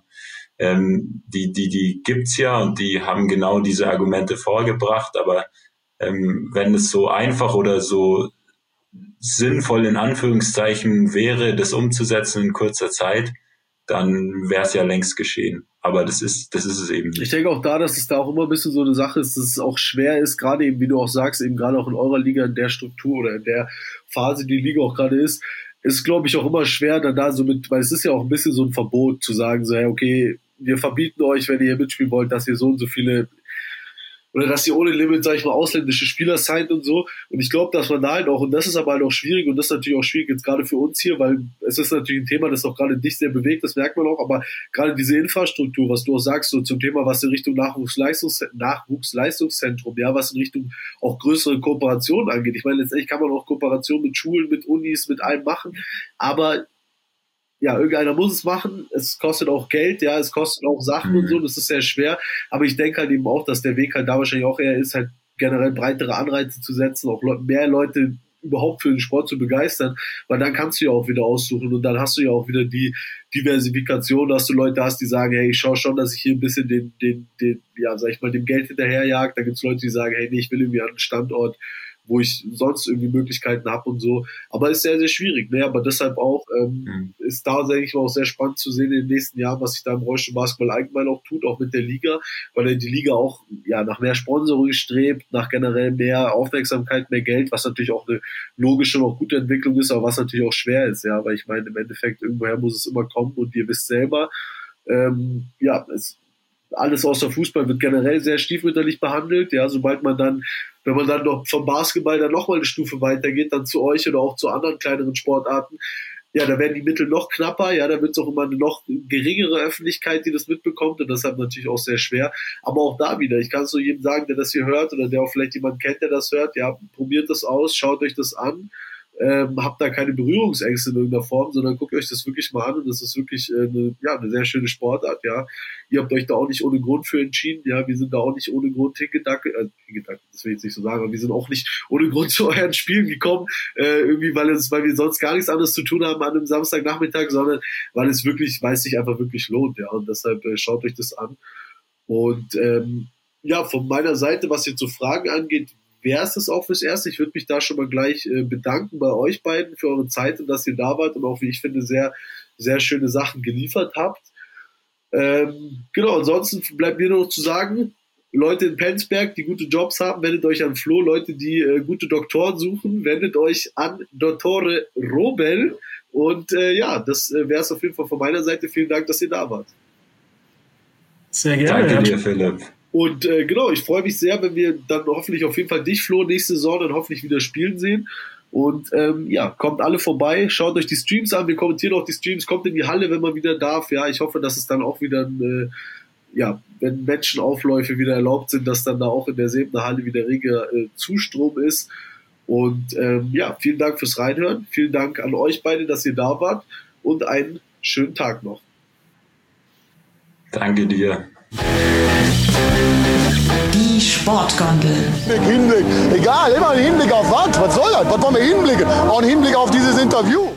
Speaker 5: die gibt's ja und die haben genau diese Argumente vorgebracht, aber wenn es so einfach oder so sinnvoll in Anführungszeichen wäre, das umzusetzen in kurzer Zeit, dann wäre es ja längst geschehen. Aber das ist es eben nicht.
Speaker 7: Ich denke auch dass es da auch immer ein bisschen so eine Sache ist, dass es auch schwer ist, gerade eben, wie du auch sagst, eben gerade auch in eurer Liga, in der Struktur oder in der Phase, die Liga auch gerade ist glaube ich auch immer schwer, dann da so weil es ist ja auch ein bisschen so ein Verbot zu sagen, so, hey, okay, wir verbieten euch, wenn ihr hier mitspielen wollt, dass ihr so und so viele oder dass ihr ohne Limit, sag ich mal, ausländische Spieler seid und so. Und ich glaube, dass man da halt auch, und das ist aber halt auch schwierig, und das ist natürlich auch schwierig jetzt gerade für uns hier, weil es ist natürlich ein Thema, das auch gerade dich sehr bewegt, das merkt man auch, aber gerade diese Infrastruktur, was du auch sagst, so zum Thema, was in Richtung Nachwuchsleistungszentrum, ja, was in Richtung auch größere Kooperationen angeht. Ich meine, letztendlich kann man auch Kooperationen mit Schulen, mit Unis, mit allem machen, aber ja, irgendeiner muss es machen, es kostet auch Geld, ja, es kostet auch Sachen und so, das ist sehr schwer, aber ich denke halt eben auch, dass der Weg halt da wahrscheinlich auch eher ist, halt generell breitere Anreize zu setzen, auch mehr Leute überhaupt für den Sport zu begeistern, weil dann kannst du ja auch wieder aussuchen und dann hast du ja auch wieder die Diversifikation, dass du Leute hast, die sagen, hey, ich schaue schon, dass ich hier ein bisschen dem Geld hinterherjage. Da gibt es Leute, die sagen, hey, nee, ich will irgendwie an einen Standort, wo ich sonst irgendwie Möglichkeiten habe und so. Aber ist sehr, sehr schwierig. Ne? Aber deshalb auch ist da, denke ich mal, auch sehr spannend zu sehen in den nächsten Jahren, was sich da im Rollstuhlbasketball allgemein auch tut, auch mit der Liga, weil die Liga auch nach mehr Sponsoring strebt, nach generell mehr Aufmerksamkeit, mehr Geld, was natürlich auch eine logische und auch gute Entwicklung ist, aber was natürlich auch schwer ist, ja, weil ich meine, im Endeffekt irgendwoher muss es immer kommen und ihr wisst selber, alles außer Fußball wird generell sehr stiefmütterlich behandelt, ja, sobald man dann, wenn man dann noch vom Basketball dann nochmal eine Stufe weitergeht, dann zu euch oder auch zu anderen kleineren Sportarten, ja, da werden die Mittel noch knapper, ja, da wird es auch immer eine noch geringere Öffentlichkeit, die das mitbekommt und deshalb natürlich auch sehr schwer, aber auch da wieder, ich kann es nur jedem sagen, der das hier hört oder der auch vielleicht jemanden kennt, der das hört, ja, probiert das aus, schaut euch das an, habt da keine Berührungsängste in irgendeiner Form, sondern guckt euch das wirklich mal an und das ist wirklich eine sehr schöne Sportart, ja. Ihr habt euch da auch nicht ohne Grund für entschieden, ja, wir sind da auch nicht ohne Grund hingedackelt, das will ich jetzt nicht so sagen, aber wir sind auch nicht ohne Grund zu euren Spielen gekommen, irgendwie, weil wir sonst gar nichts anderes zu tun haben an einem Samstagnachmittag, sondern weil es sich einfach wirklich lohnt, ja, und deshalb schaut euch das an. Und von meiner Seite, was jetzt so Fragen angeht, wäre es das auch fürs Erste. Ich würde mich da schon mal gleich bedanken bei euch beiden für eure Zeit und dass ihr da wart und auch, wie ich finde, sehr, sehr schöne Sachen geliefert habt. Ansonsten bleibt mir nur noch zu sagen, Leute in Penzberg, die gute Jobs haben, wendet euch an Flo. Leute, die gute Doktoren suchen, wendet euch an Dottore Robel. Und das wäre es auf jeden Fall von meiner Seite. Vielen Dank, dass ihr da wart.
Speaker 6: Sehr gerne.
Speaker 5: Danke dir, Philipp.
Speaker 7: Und ich freue mich sehr, wenn wir dann hoffentlich auf jeden Fall dich, Flo, nächste Saison dann hoffentlich wieder spielen sehen. Und kommt alle vorbei, schaut euch die Streams an, wir kommentieren auch die Streams, kommt in die Halle, wenn man wieder darf. Ja, ich hoffe, dass es dann auch wieder, wenn Menschenaufläufe wieder erlaubt sind, dass dann da auch in der Sebener Halle wieder reger Zustrom ist. Und vielen Dank fürs Reinhören, vielen Dank an euch beide, dass ihr da wart und einen schönen Tag noch.
Speaker 5: Danke dir.
Speaker 3: Die Sportgondel.
Speaker 2: Hinblick. Egal, immer ein Hinblick auf was? Was soll das? Was wollen wir hinblicken? Auch ein Hinblick auf dieses Interview.